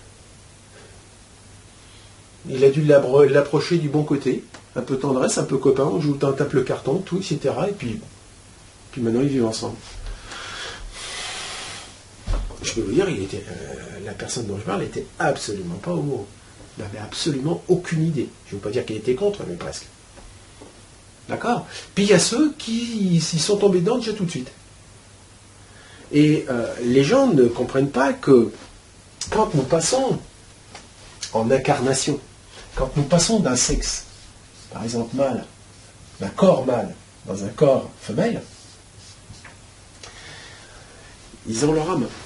A: Il a dû l'approcher du bon côté, un peu tendresse, un peu copain, on joue, on tape le carton, tout, et cetera. Et puis, puis maintenant, ils vivent ensemble. Je peux vous dire, il était, euh, la personne dont je parle n'était absolument pas homo. Il n'avait absolument aucune idée. Je ne veux pas dire qu'il était contre, mais presque. D'accord? Puis il y a ceux qui s'y sont tombés dedans déjà tout de suite. Et euh, les gens ne comprennent pas que quand nous passons en incarnation, quand nous passons d'un sexe, par exemple mâle, d'un corps mâle dans un corps femelle, ils ont leur âme.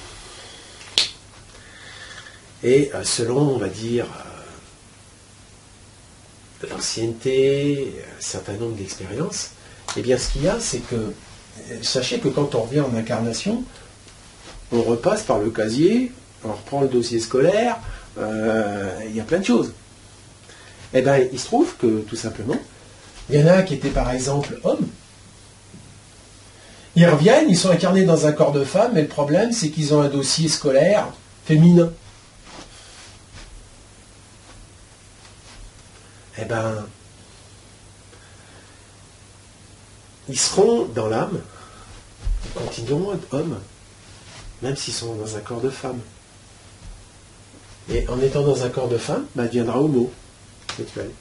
A: Et euh, selon, on va dire, euh, l'ancienneté, un certain nombre d'expériences, eh bien ce qu'il y a, c'est que, sachez que quand on revient en incarnation, on repasse par le casier, on reprend le dossier scolaire, euh, il y a plein de choses. Eh bien, il se trouve que, tout simplement, il y en a qui étaient par exemple hommes. Ils reviennent, ils sont incarnés dans un corps de femme, mais le problème, c'est qu'ils ont un dossier scolaire féminin. Eh bien, ils seront dans l'âme, ils continueront à être hommes, même s'ils sont dans un corps de femme. Et en étant dans un corps de femme, bah, il deviendra homo sexuel.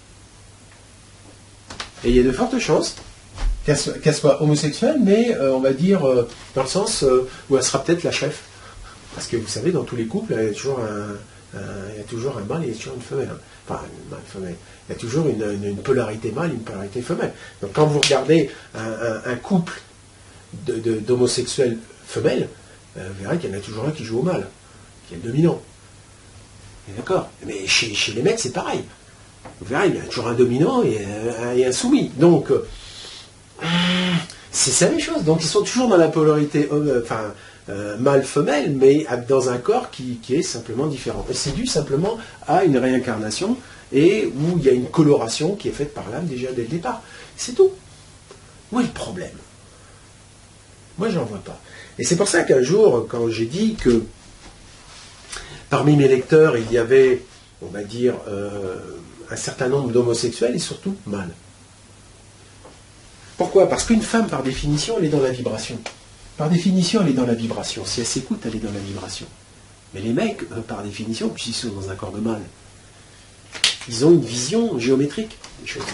A: Et il y a de fortes chances qu'elle soit, qu'elle soit homosexuelle, mais euh, on va dire euh, dans le sens euh, où elle sera peut-être la chef. Parce que vous savez, dans tous les couples, il y a toujours un, un, il y a toujours un mâle et il y a toujours une femelle. Hein. Enfin, une mâle, femelle. Il y a toujours une, une, une polarité mâle et une polarité femelle. Donc quand vous regardez un, un, un couple de, de, d'homosexuels femelles, euh, vous verrez qu'il y en a toujours un qui joue au mâle, qui est le dominant. D'accord? Mais chez, chez les mecs, c'est pareil. Vous verrez, il y a toujours un dominant et un, et un soumis. Donc, euh, c'est la même chose. Donc, ils sont toujours dans la polarité euh, enfin, euh, mâle-femelle, mais dans un corps qui, qui est simplement différent. Et c'est dû simplement à une réincarnation et où il y a une coloration qui est faite par l'âme déjà dès le départ. C'est tout. Où est le problème? Moi, je n'en vois pas. Et c'est pour ça qu'un jour, quand j'ai dit que parmi mes lecteurs, il y avait, on va dire, euh, un certain nombre d'homosexuels et surtout mâles. Pourquoi? Parce qu'une femme, par définition, elle est dans la vibration. Par définition, elle est dans la vibration. Si elle s'écoute, elle est dans la vibration. Mais les mecs, euh, par définition, puisqu'ils sont dans un corps de mâle, ils ont une vision géométrique des choses.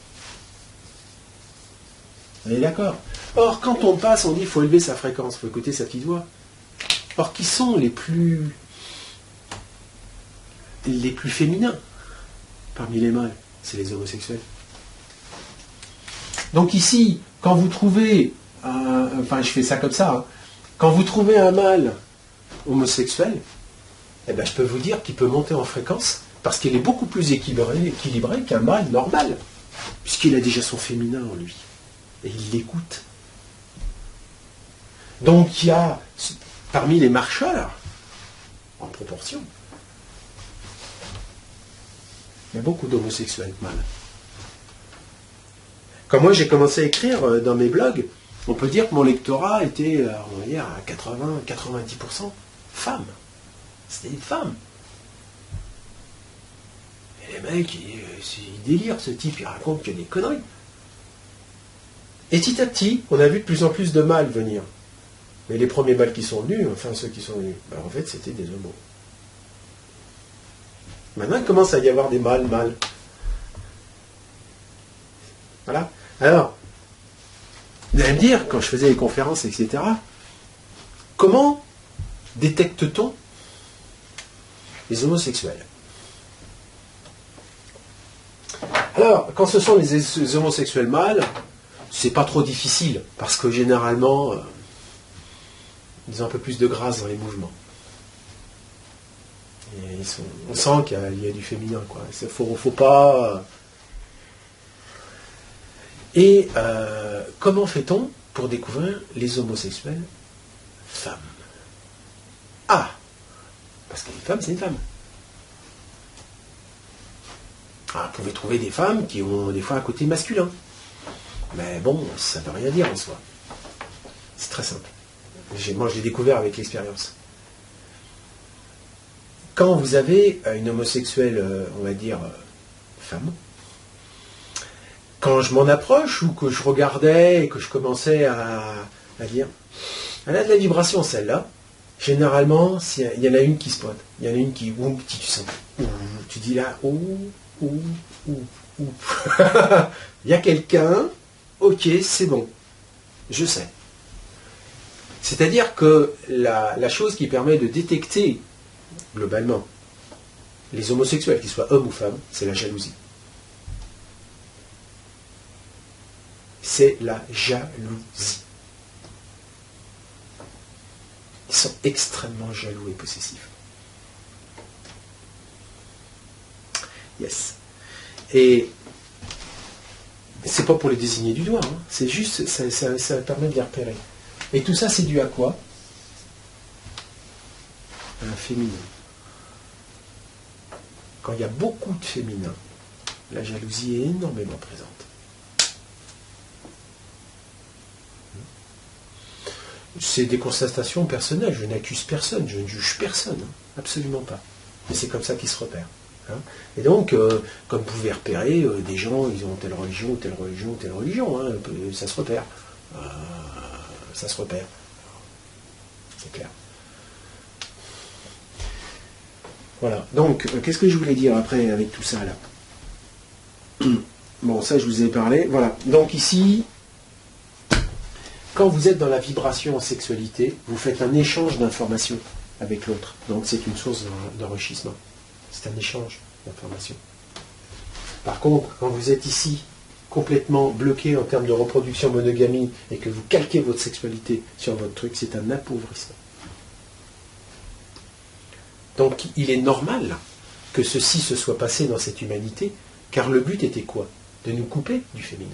A: On est d'accord? Or, quand on passe, on dit qu'il faut élever sa fréquence, il faut écouter sa petite voix. Or, qui sont les plus les plus féminins parmi les mâles? C'est les homosexuels. Donc ici, quand vous trouvez, un, enfin je fais ça comme ça, hein, quand vous trouvez un mâle homosexuel, eh ben, je peux vous dire qu'il peut monter en fréquence parce qu'il est beaucoup plus équilibré, équilibré qu'un mâle normal, puisqu'il a déjà son féminin en lui. Et il l'écoute. Donc il y a, parmi les marcheurs, en proportion, il y a beaucoup d'homosexuels mâles. Quand moi j'ai commencé à écrire dans mes blogs, on peut dire que mon lectorat était, on va dire, à quatre-vingts à quatre-vingt-dix pour cent femmes. C'était des femmes. Et les mecs, ils, ils délirent, ce type, il raconte que des conneries. Et petit à petit, on a vu de plus en plus de mâles venir. Mais les premiers mâles qui sont venus, enfin ceux qui sont venus, ben en fait c'était des homos. Maintenant il commence à y avoir des mâles, mâles. Voilà. Alors, vous allez me dire, quand je faisais les conférences, et cetera, comment détecte-t-on les homosexuels? Alors, quand ce sont les homosexuels mâles, c'est pas trop difficile, parce que généralement, euh, ils ont un peu plus de grâce dans les mouvements. Et ils sont, on sent qu'il y a, il y a du féminin, quoi. Il faut, faut pas... Euh, Et euh, comment fait-on pour découvrir les homosexuels femmes? Ah, parce qu'une femme, c'est une femme. Ah, vous pouvez trouver des femmes qui ont des fois un côté masculin. Mais bon, ça ne veut rien dire en soi. C'est très simple. Moi, je l'ai découvert avec l'expérience. Quand vous avez une homosexuelle, on va dire, femme, quand je m'en approche ou que je regardais et que je commençais à, à dire, elle a de la vibration celle-là, généralement, il y en a une qui se pointe. Il y en a une qui, ouh, tu sens, ouh, tu dis là, ouh, ouh, ouh, ouh. Il y a quelqu'un, ok, c'est bon, je sais. C'est-à-dire que la, la chose qui permet de détecter, globalement, les homosexuels, qu'ils soient hommes ou femmes, c'est la jalousie. C'est la jalousie. Ils sont extrêmement jaloux et possessifs. Yes. Et c'est pas pour les désigner du doigt, hein. C'est juste, ça, ça, ça permet de les repérer. Et tout ça, c'est dû à quoi? À un féminin. Quand il y a beaucoup de féminins, la jalousie est énormément présente. C'est des constatations personnelles, je n'accuse personne, je ne juge personne, hein, absolument pas. Mais c'est comme ça qu'ils se repèrent. Hein. Et donc, euh, comme vous pouvez repérer, euh, des gens, ils ont telle religion, telle religion, telle religion, hein, ça se repère. Euh, ça se repère. C'est clair. Voilà. Donc, euh, qu'est-ce que je voulais dire après avec tout ça là? Bon, ça je vous ai parlé. Voilà. Donc ici, quand vous êtes dans la vibration en sexualité, vous faites un échange d'informations avec l'autre. Donc c'est une source d'enrichissement. C'est un échange d'informations. Par contre, quand vous êtes ici, complètement bloqué en termes de reproduction monogamie, et que vous calquez votre sexualité sur votre truc, c'est un appauvrissement. Donc il est normal que ceci se soit passé dans cette humanité, car le but était quoi? De nous couper du féminin.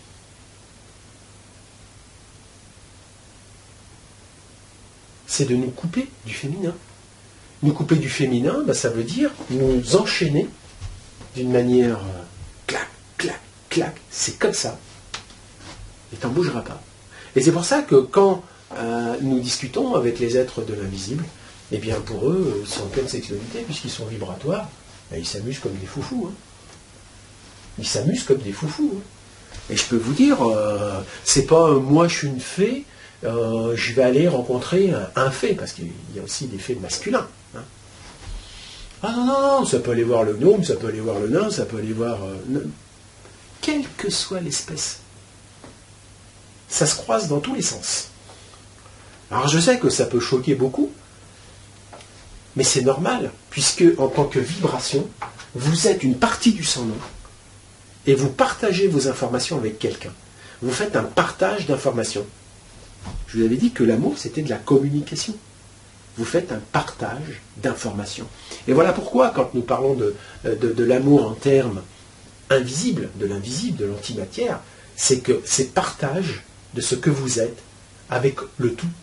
A: C'est de nous couper du féminin. Nous couper du féminin, ben, ça veut dire nous enchaîner d'une manière euh, clac, clac, clac. C'est comme ça. Et t'en bougeras pas. Et c'est pour ça que quand euh, nous discutons avec les êtres de l'invisible, eh bien pour eux, ils sont en pleine sexualité, puisqu'ils sont vibratoires, ben, ils s'amusent comme des foufous. Hein. Ils s'amusent comme des foufous. Hein. Et je peux vous dire, euh, c'est pas euh, moi je suis une fée, euh, je vais aller rencontrer un, un fée, parce qu'il y a aussi des fées masculins. Hein. Ah non, non, non, ça peut aller voir le gnome, ça peut aller voir le nain, ça peut aller voir... Euh, quelle que soit l'espèce. Ça se croise dans tous les sens. Alors je sais que ça peut choquer beaucoup, mais c'est normal, puisque en tant que vibration, vous êtes une partie du sans-nom, et vous partagez vos informations avec quelqu'un. Vous faites un partage d'informations. Je vous avais dit que l'amour, c'était de la communication. Vous faites un partage d'informations. Et voilà pourquoi, quand nous parlons de, de, de l'amour en termes invisibles, de l'invisible, de l'antimatière, c'est que c'est partage de ce que vous êtes avec le tout.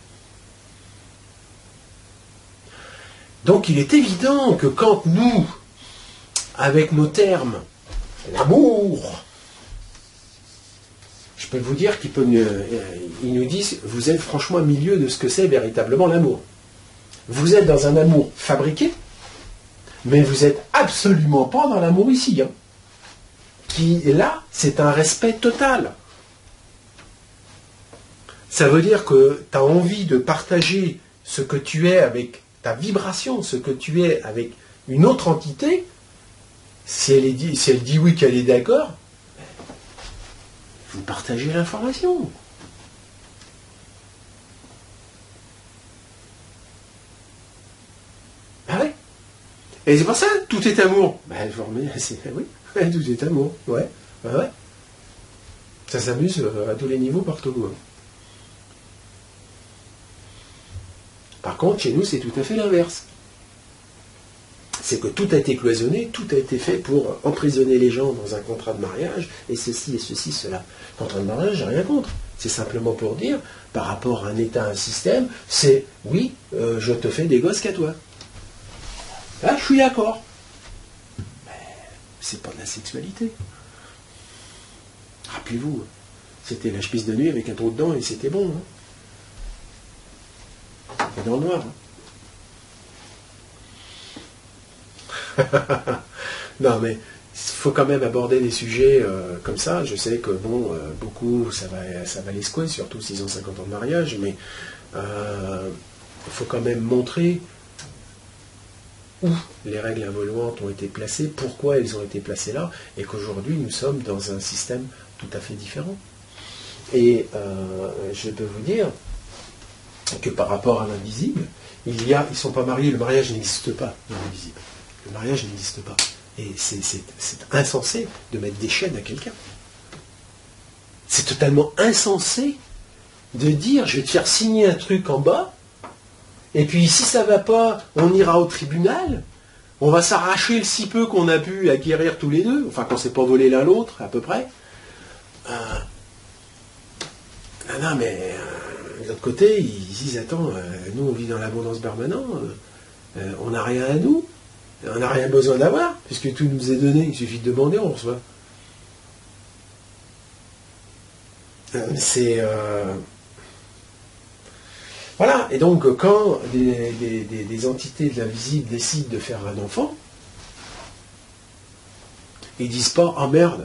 A: Donc il est évident que quand nous, avec nos termes, l'amour, je peux vous dire qu'ils nous disent, vous êtes franchement au milieu de ce que c'est véritablement l'amour. Vous êtes dans un amour fabriqué, mais vous n'êtes absolument pas dans l'amour ici. Hein. Qui, là, c'est un respect total. Ça veut dire que tu as envie de partager ce que tu es avec ta vibration, ce que tu es avec une autre entité. Si elle, est dit, si elle dit oui, qu'elle est d'accord, vous partagez l'information. Ah ouais. Et c'est pour ça, tout est amour. Ben, je vous remets, c'est, oui, tout est amour. Ouais, ouais, ouais. Ça s'amuse à tous les niveaux, partout. Hein. Par contre, chez nous, c'est tout à fait l'inverse. C'est que tout a été cloisonné, tout a été fait pour emprisonner les gens dans un contrat de mariage, et ceci, et ceci, cela. Contrat de mariage, j'ai rien contre. C'est simplement pour dire, par rapport à un état, un système, c'est, oui, euh, je te fais des gosses qu'à toi. Là, je suis d'accord. Mais c'est pas de la sexualité. Rappelez-vous, c'était la chemise de nuit avec un trou dedans, et c'était bon. Hein. Et dans le noir. Hein. Non, mais il faut quand même aborder des sujets euh, comme ça. Je sais que, bon, euh, beaucoup, ça va, ça va les secouer, surtout s'ils ont cinquante ans de mariage, mais il euh, faut quand même montrer où les règles involuantes ont été placées, pourquoi elles ont été placées là, et qu'aujourd'hui, nous sommes dans un système tout à fait différent. Et euh, je peux vous dire que par rapport à l'invisible, il y a, ils ne sont pas mariés, le mariage n'existe pas dans l'invisible. Le mariage n'existe pas. Et c'est insensé de mettre des chaînes à quelqu'un. C'est totalement insensé de dire, je vais te faire signer un truc en bas, et puis si ça ne va pas, on ira au tribunal, on va s'arracher le si peu qu'on a pu acquérir tous les deux, enfin qu'on ne s'est pas volé l'un l'autre, à peu près. Euh, ah non, mais euh, de l'autre côté, ils disent, attends, euh, nous on vit dans l'abondance permanente, euh, on n'a rien à nous, on n'a rien besoin d'avoir, puisque tout nous est donné, il suffit de demander, on reçoit. Euh, C'est... Euh, Voilà, et donc quand des, des, des, des entités de l'invisible décident de faire un enfant, ils disent pas « Oh merde,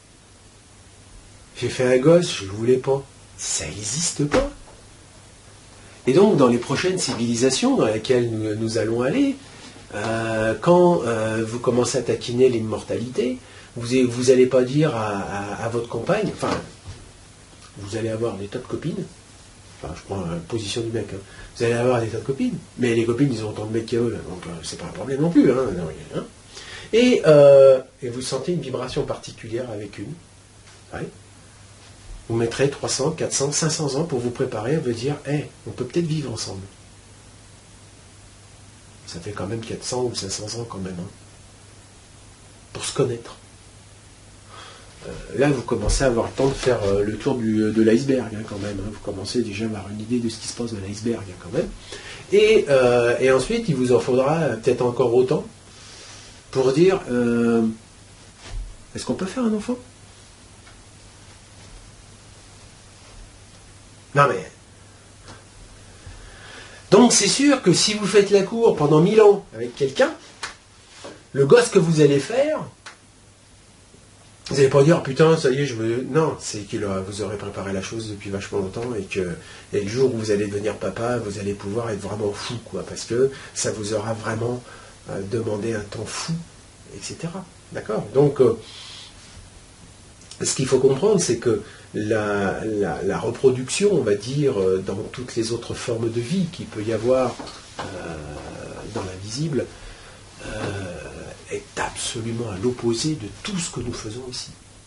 A: j'ai fait un gosse, je ne voulais pas ». Ça n'existe pas. Et donc dans les prochaines civilisations dans lesquelles nous, nous allons aller, euh, quand euh, vous commencez à taquiner l'immortalité, vous n'allez pas dire à, à, à votre compagne, enfin, vous allez avoir des tas de copines, enfin, je prends la position du mec. Hein. Vous allez avoir des tas de copines. Mais les copines, ils ont autant de mecs qu'eux, donc euh, c'est pas un problème non plus. Hein, non, hein. Et, euh, et vous sentez une vibration particulière avec une. Ouais. Vous mettrez trois cents, quatre cents, cinq cents ans pour vous préparer à vous dire, hey, on peut peut-être vivre ensemble. Ça fait quand même quatre cents ou cinq cents ans quand même. Hein, pour se connaître. Là, vous commencez à avoir le temps de faire euh, le tour du, de l'iceberg, hein, quand même. Hein. Vous commencez déjà à avoir une idée de ce qui se passe dans l'iceberg, hein, quand même. Et, euh, et ensuite, il vous en faudra peut-être encore autant pour dire, euh, est-ce qu'on peut faire un enfant? Non mais... Donc c'est sûr que si vous faites la cour pendant mille ans avec quelqu'un, le gosse que vous allez faire, Vous n'allez pas dire, oh, putain, ça y est, je me... Non, c'est que vous aurez préparé la chose depuis vachement longtemps et que et le jour où vous allez devenir papa, vous allez pouvoir être vraiment fou, quoi, parce que ça vous aura vraiment euh, demandé un temps fou, et cetera. D'accord? Donc, euh, ce qu'il faut comprendre, c'est que la, la, la reproduction, on va dire, dans toutes les autres formes de vie qu'il peut y avoir euh, dans l'invisible, euh, est absolument à l'opposé de tout ce que nous faisons ici.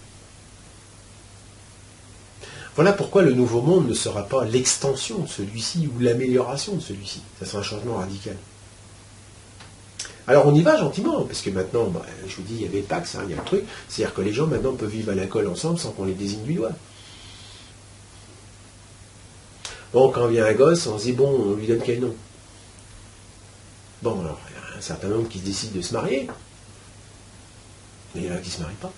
A: Voilà pourquoi le nouveau monde ne sera pas l'extension de celui-ci ou l'amélioration de celui-ci. Ça sera un changement radical. Alors on y va gentiment, parce que maintenant, bah, je vous dis, il y avait le Pax, hein, il y a le truc, c'est-à-dire que les gens maintenant peuvent vivre à la colle ensemble sans qu'on les désigne du doigt. Bon, quand vient un gosse, on se dit, bon, on lui donne quel nom? Bon, alors, il y a un certain nombre qui se décident de se marier, mais il y en a qui ne se marient pas.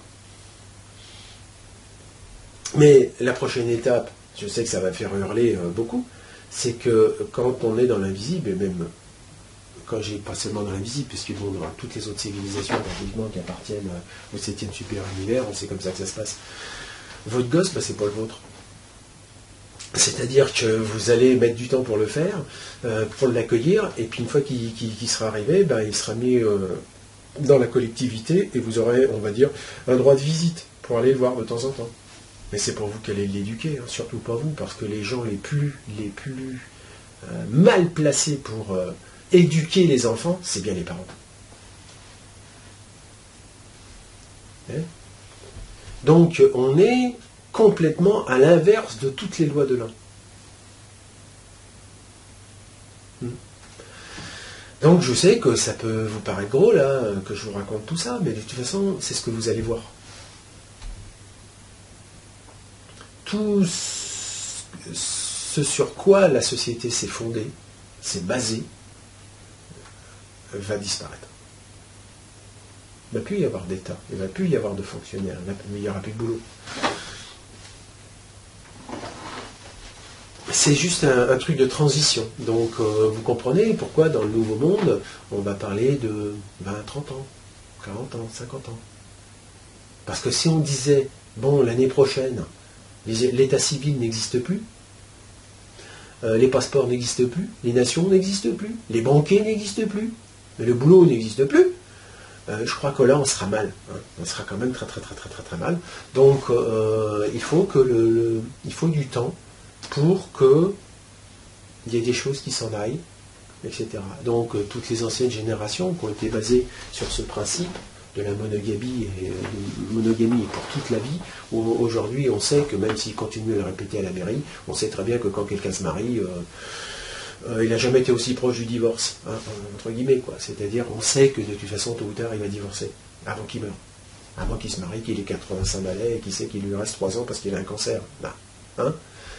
A: Mais la prochaine étape, je sais que ça va faire hurler euh, beaucoup, c'est que quand on est dans l'invisible, et même quand j'ai pas seulement dans l'invisible, puisque bon, dans toutes les autres civilisations pratiquement qui appartiennent au septième super univers, c'est comme ça que ça se passe. Votre gosse, bah, c'est pas le vôtre. C'est-à-dire que vous allez mettre du temps pour le faire, euh, pour l'accueillir, et puis une fois qu'il qu'il, qu'il sera arrivé, bah, il sera mis euh, dans la collectivité, et vous aurez, on va dire, un droit de visite pour aller le voir de temps en temps. Mais c'est pour vous qu'elle allez l'éduquer, hein, surtout pas vous, parce que les gens les plus, les plus euh, mal placés pour euh, éduquer les enfants, c'est bien les parents. Hein? Donc on est complètement à l'inverse de toutes les lois de l'un. Hmm. Donc je sais que ça peut vous paraître gros là, que je vous raconte tout ça, mais de toute façon, c'est ce que vous allez voir. Tout ce sur quoi la société s'est fondée, s'est basée, va disparaître. Il ne va plus y avoir d'État, il ne va plus y avoir de fonctionnaires, il n'y aura plus de boulot. C'est juste un, un truc de transition. Donc euh, vous comprenez pourquoi dans le nouveau monde, on va parler de vingt, trente ans, quarante ans, cinquante ans. Parce que si on disait, bon, l'année prochaine, l'état civil n'existe plus, euh, les passeports n'existent plus, les nations n'existent plus, les banquiers n'existent plus, le boulot n'existe plus, euh, je crois que là on sera mal, hein. On sera quand même très très très très très très mal. Donc euh, il faut que le, le, il faut du temps pour que il y ait des choses qui s'en aillent, et cetera. Donc euh, toutes les anciennes générations qui ont été basées sur ce principe de la monogamie et de monogamie pour toute la vie, où aujourd'hui on sait que même s'il continue à le répéter à la mairie, on sait très bien que quand quelqu'un se marie, euh, euh, il n'a jamais été aussi proche du divorce, hein, entre guillemets, quoi. C'est-à-dire on sait que de toute façon tôt ou tard il va divorcer, avant qu'il meure. Avant qu'il se marie, qu'il ait quatre-vingt-cinq balais et qu'il sait qu'il lui reste trois ans parce qu'il a un cancer. Bah, hein,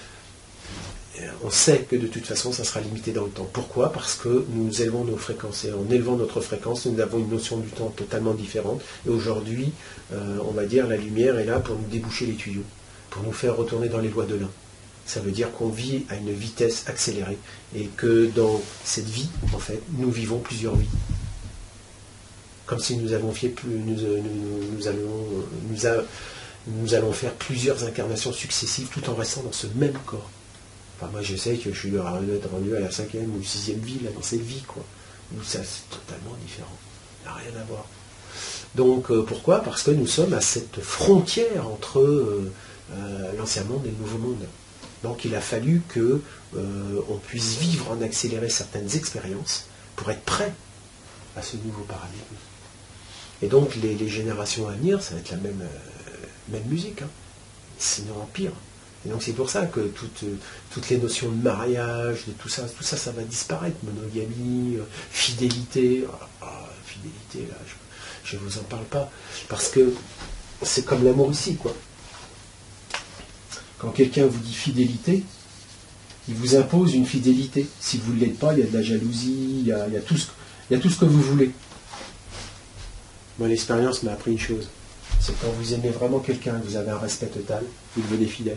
A: on sait que de toute façon ça sera limité dans le temps. Pourquoi? Parce que nous élevons nos fréquences, et en élevant notre fréquence, nous avons une notion du temps totalement différente, et aujourd'hui, euh, on va dire, la lumière est là pour nous déboucher les tuyaux, pour nous faire retourner dans les lois de l'un. Ça veut dire qu'on vit à une vitesse accélérée, et que dans cette vie, en fait, nous vivons plusieurs vies. Comme si nous avions fait plus, nous, nous, nous, allons, nous, a, nous allons faire plusieurs incarnations successives tout en restant dans ce même corps. Enfin, moi, je sais que je suis rendu à la cinquième ou sixième vie, là, dans cette vie, quoi. Nous, ça, c'est totalement différent. Ça n'a rien à voir. Donc, euh, pourquoi? Parce que nous sommes à cette frontière entre euh, euh, l'ancien monde et le nouveau monde. Donc, il a fallu que euh, on puisse vivre en accéléré certaines expériences pour être prêt à ce nouveau paradigme. Et donc, les, les générations à venir, ça va être la même, euh, même musique, hein. Sinon, pire. Et donc c'est pour ça que toutes, toutes les notions de mariage, de tout ça, tout ça, ça va disparaître. Monogamie, fidélité. Ah, fidélité, là, je ne vous en parle pas. Parce que c'est comme l'amour ici, quoi. Quand quelqu'un vous dit fidélité, il vous impose une fidélité. Si vous ne l'êtes pas, il y a de la jalousie, il y a, il y a tout ce, il y a tout ce que vous voulez. Moi, l'expérience m'a appris une chose. C'est quand vous aimez vraiment quelqu'un, que vous avez un respect total, vous devenez fidèle.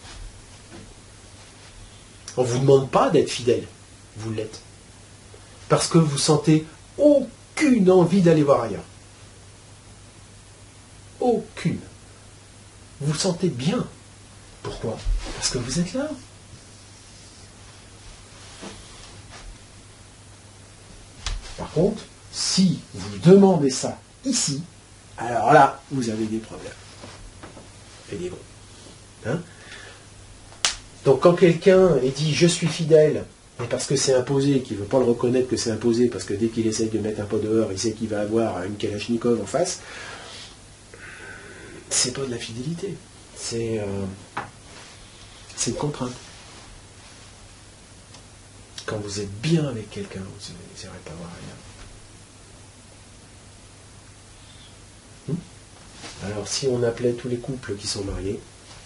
A: On ne vous demande pas d'être fidèle, vous l'êtes. Parce que vous sentez aucune envie d'aller voir ailleurs. Aucune. vous vous sentez bien. Pourquoi? Parce que vous êtes là. Par contre, si vous demandez ça ici, alors là, vous avez des problèmes. Et des gros. Hein? Donc quand quelqu'un est dit « je suis fidèle », et parce que c'est imposé, qu'il ne veut pas le reconnaître que c'est imposé, parce que dès qu'il essaye de mettre un pas dehors, il sait qu'il va avoir une Kalachnikov en face, c'est pas de la fidélité. C'est euh, c'est une contrainte. Quand vous êtes bien avec quelqu'un, vous n'irez pas voir rien. Hmm? Alors si on appelait tous les couples qui sont mariés,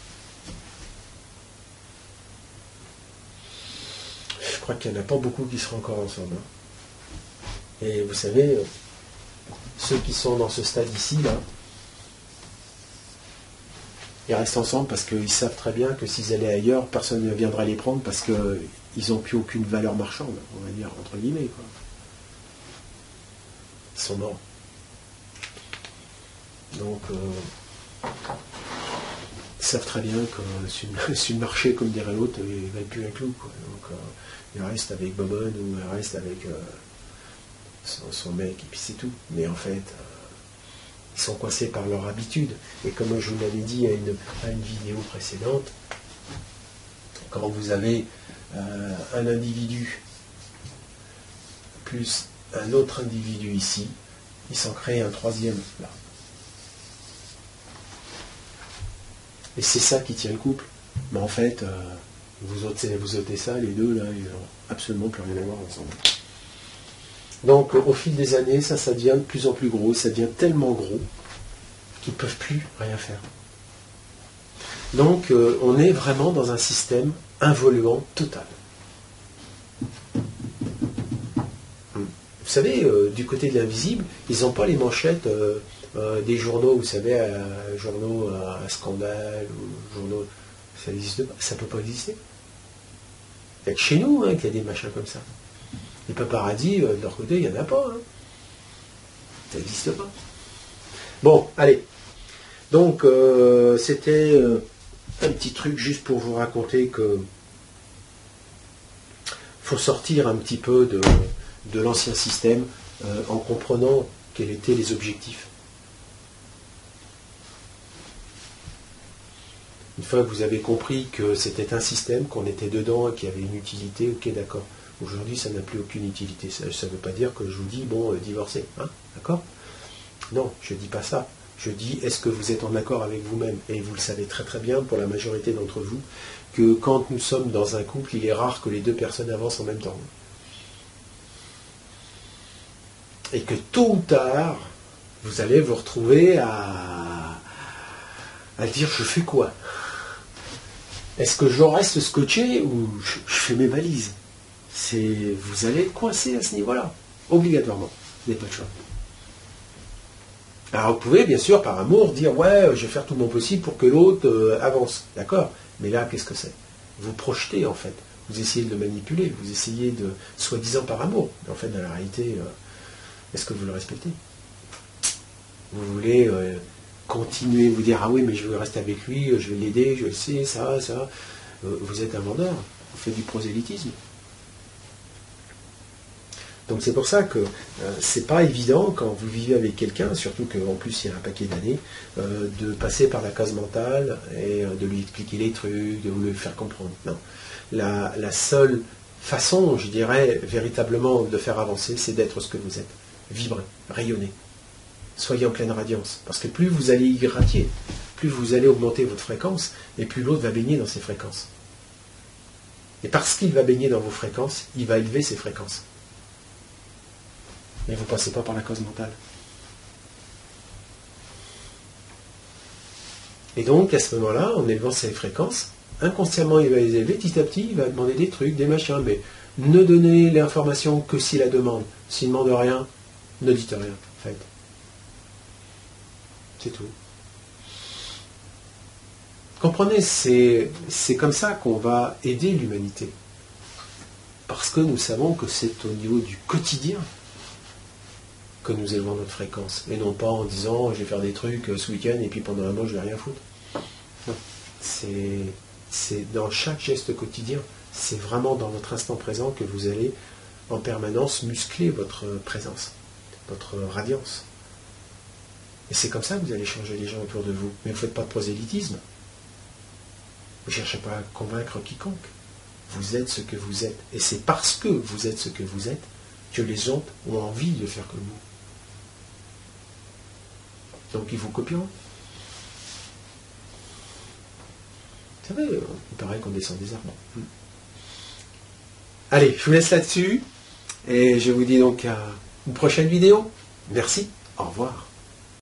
A: je crois qu'il n'y en a pas beaucoup qui seront encore ensemble. Hein. Et vous savez, ceux qui sont dans ce stade ici, là, ils restent ensemble parce qu'ils savent très bien que s'ils allaient ailleurs, personne ne viendra les prendre parce qu'ils n'ont plus aucune valeur marchande, on va dire, entre guillemets. Quoi. Ils sont morts. Donc, euh, ils savent très bien que sur le marché, comme dirait l'autre, ils ne valent plus un clou. Quoi. Donc, euh, il reste avec Bobonne ou il reste avec euh, son, son mec et puis c'est tout. Mais en fait, euh, ils sont coincés par leur habitude. Et comme je vous l'avais dit à une, à une vidéo précédente, quand vous avez euh, un individu plus un autre individu ici, il s'en crée un troisième là. Et c'est ça qui tient le couple. Mais en fait, euh, vous ôtez, vous ôtez ça, les deux, là, ils n'ont absolument plus rien à voir ensemble. Donc, au fil des années, ça, ça devient de plus en plus gros, ça devient tellement gros qu'ils ne peuvent plus rien faire. Donc, euh, on est vraiment dans un système involuant total. Vous savez, euh, du côté de l'invisible, ils n'ont pas les manchettes euh, euh, des journaux, vous savez, euh, journaux à euh, scandale, ou journaux, ça n'existe pas, ça ne peut pas exister. Il n'y a que chez nous hein, qu'il y a des machins comme ça. Les paparazzis, euh, de leur côté, il n'y en a pas. Hein. Ça n'existe pas. Bon, allez. Donc, euh, c'était euh, un petit truc juste pour vous raconter que faut sortir un petit peu de, de l'ancien système euh, en comprenant quels étaient les objectifs. Une fois que vous avez compris que c'était un système, qu'on était dedans et qu'il y avait une utilité, ok, d'accord. Aujourd'hui, ça n'a plus aucune utilité. Ça ne veut pas dire que je vous dis, bon, euh, divorcez, hein, d'accord? Non, je ne dis pas ça. Je dis, est-ce que vous êtes en accord avec vous-même? Et vous le savez très très bien, pour la majorité d'entre vous, que quand nous sommes dans un couple, il est rare que les deux personnes avancent en même temps. Et que tôt ou tard, vous allez vous retrouver à, à dire, je fais quoi? Est-ce que je reste scotché ou je, je fais mes valises? C'est, vous allez être coincé à ce niveau-là, obligatoirement. Vous n'avez pas de choix. Alors vous pouvez bien sûr par amour dire ouais je vais faire tout mon possible pour que l'autre euh, avance, d'accord, mais là qu'est-ce que c'est? Vous projetez en fait, vous essayez de le manipuler, vous essayez de, soi-disant par amour, mais en fait dans la réalité, euh, est-ce que vous le respectez? Vous voulez euh, continuer, vous dire ah oui mais je veux rester avec lui, je vais l'aider, je sais ça, ça, euh, vous êtes un vendeur, vous faites du prosélytisme. Donc c'est pour ça que euh, c'est pas évident quand vous vivez avec quelqu'un, surtout qu'en plus il y a un paquet d'années, euh, de passer par la case mentale et euh, de lui expliquer les trucs, de vous le faire comprendre. Non. La, la seule façon, je dirais, véritablement de faire avancer, c'est d'être ce que vous êtes. Vibrer, rayonner. Soyez en pleine radiance. Parce que plus vous allez irradier, plus vous allez augmenter votre fréquence, et plus l'autre va baigner dans ses fréquences. Et parce qu'il va baigner dans vos fréquences, il va élever ses fréquences. Mais vous ne passez pas par la cause mentale. Et donc, à ce moment-là, en élevant ses fréquences, inconsciemment, il va les élever, petit à petit, il va demander des trucs, des machins, mais ne donnez l'information que s'il la demande. S'il ne demande rien, ne dites rien, en fait. C'est tout. Comprenez, c'est, c'est comme ça qu'on va aider l'humanité. Parce que nous savons que c'est au niveau du quotidien que nous élevons notre fréquence. Et non pas en disant, je vais faire des trucs ce week-end et puis pendant un mois, je ne vais rien foutre. C'est dans chaque geste quotidien. C'est vraiment dans votre instant présent que vous allez en permanence muscler votre présence, votre radiance. Et c'est comme ça que vous allez changer les gens autour de vous. Mais vous ne faites pas de prosélytisme. Vous ne cherchez pas à convaincre quiconque. Vous êtes ce que vous êtes. Et c'est parce que vous êtes ce que vous êtes que les gens ont envie de faire comme vous. Donc ils vous copieront. C'est vrai, il paraît qu'on descend des arbres. Allez, je vous laisse là-dessus. Et je vous dis donc à une prochaine vidéo. Merci. Au revoir.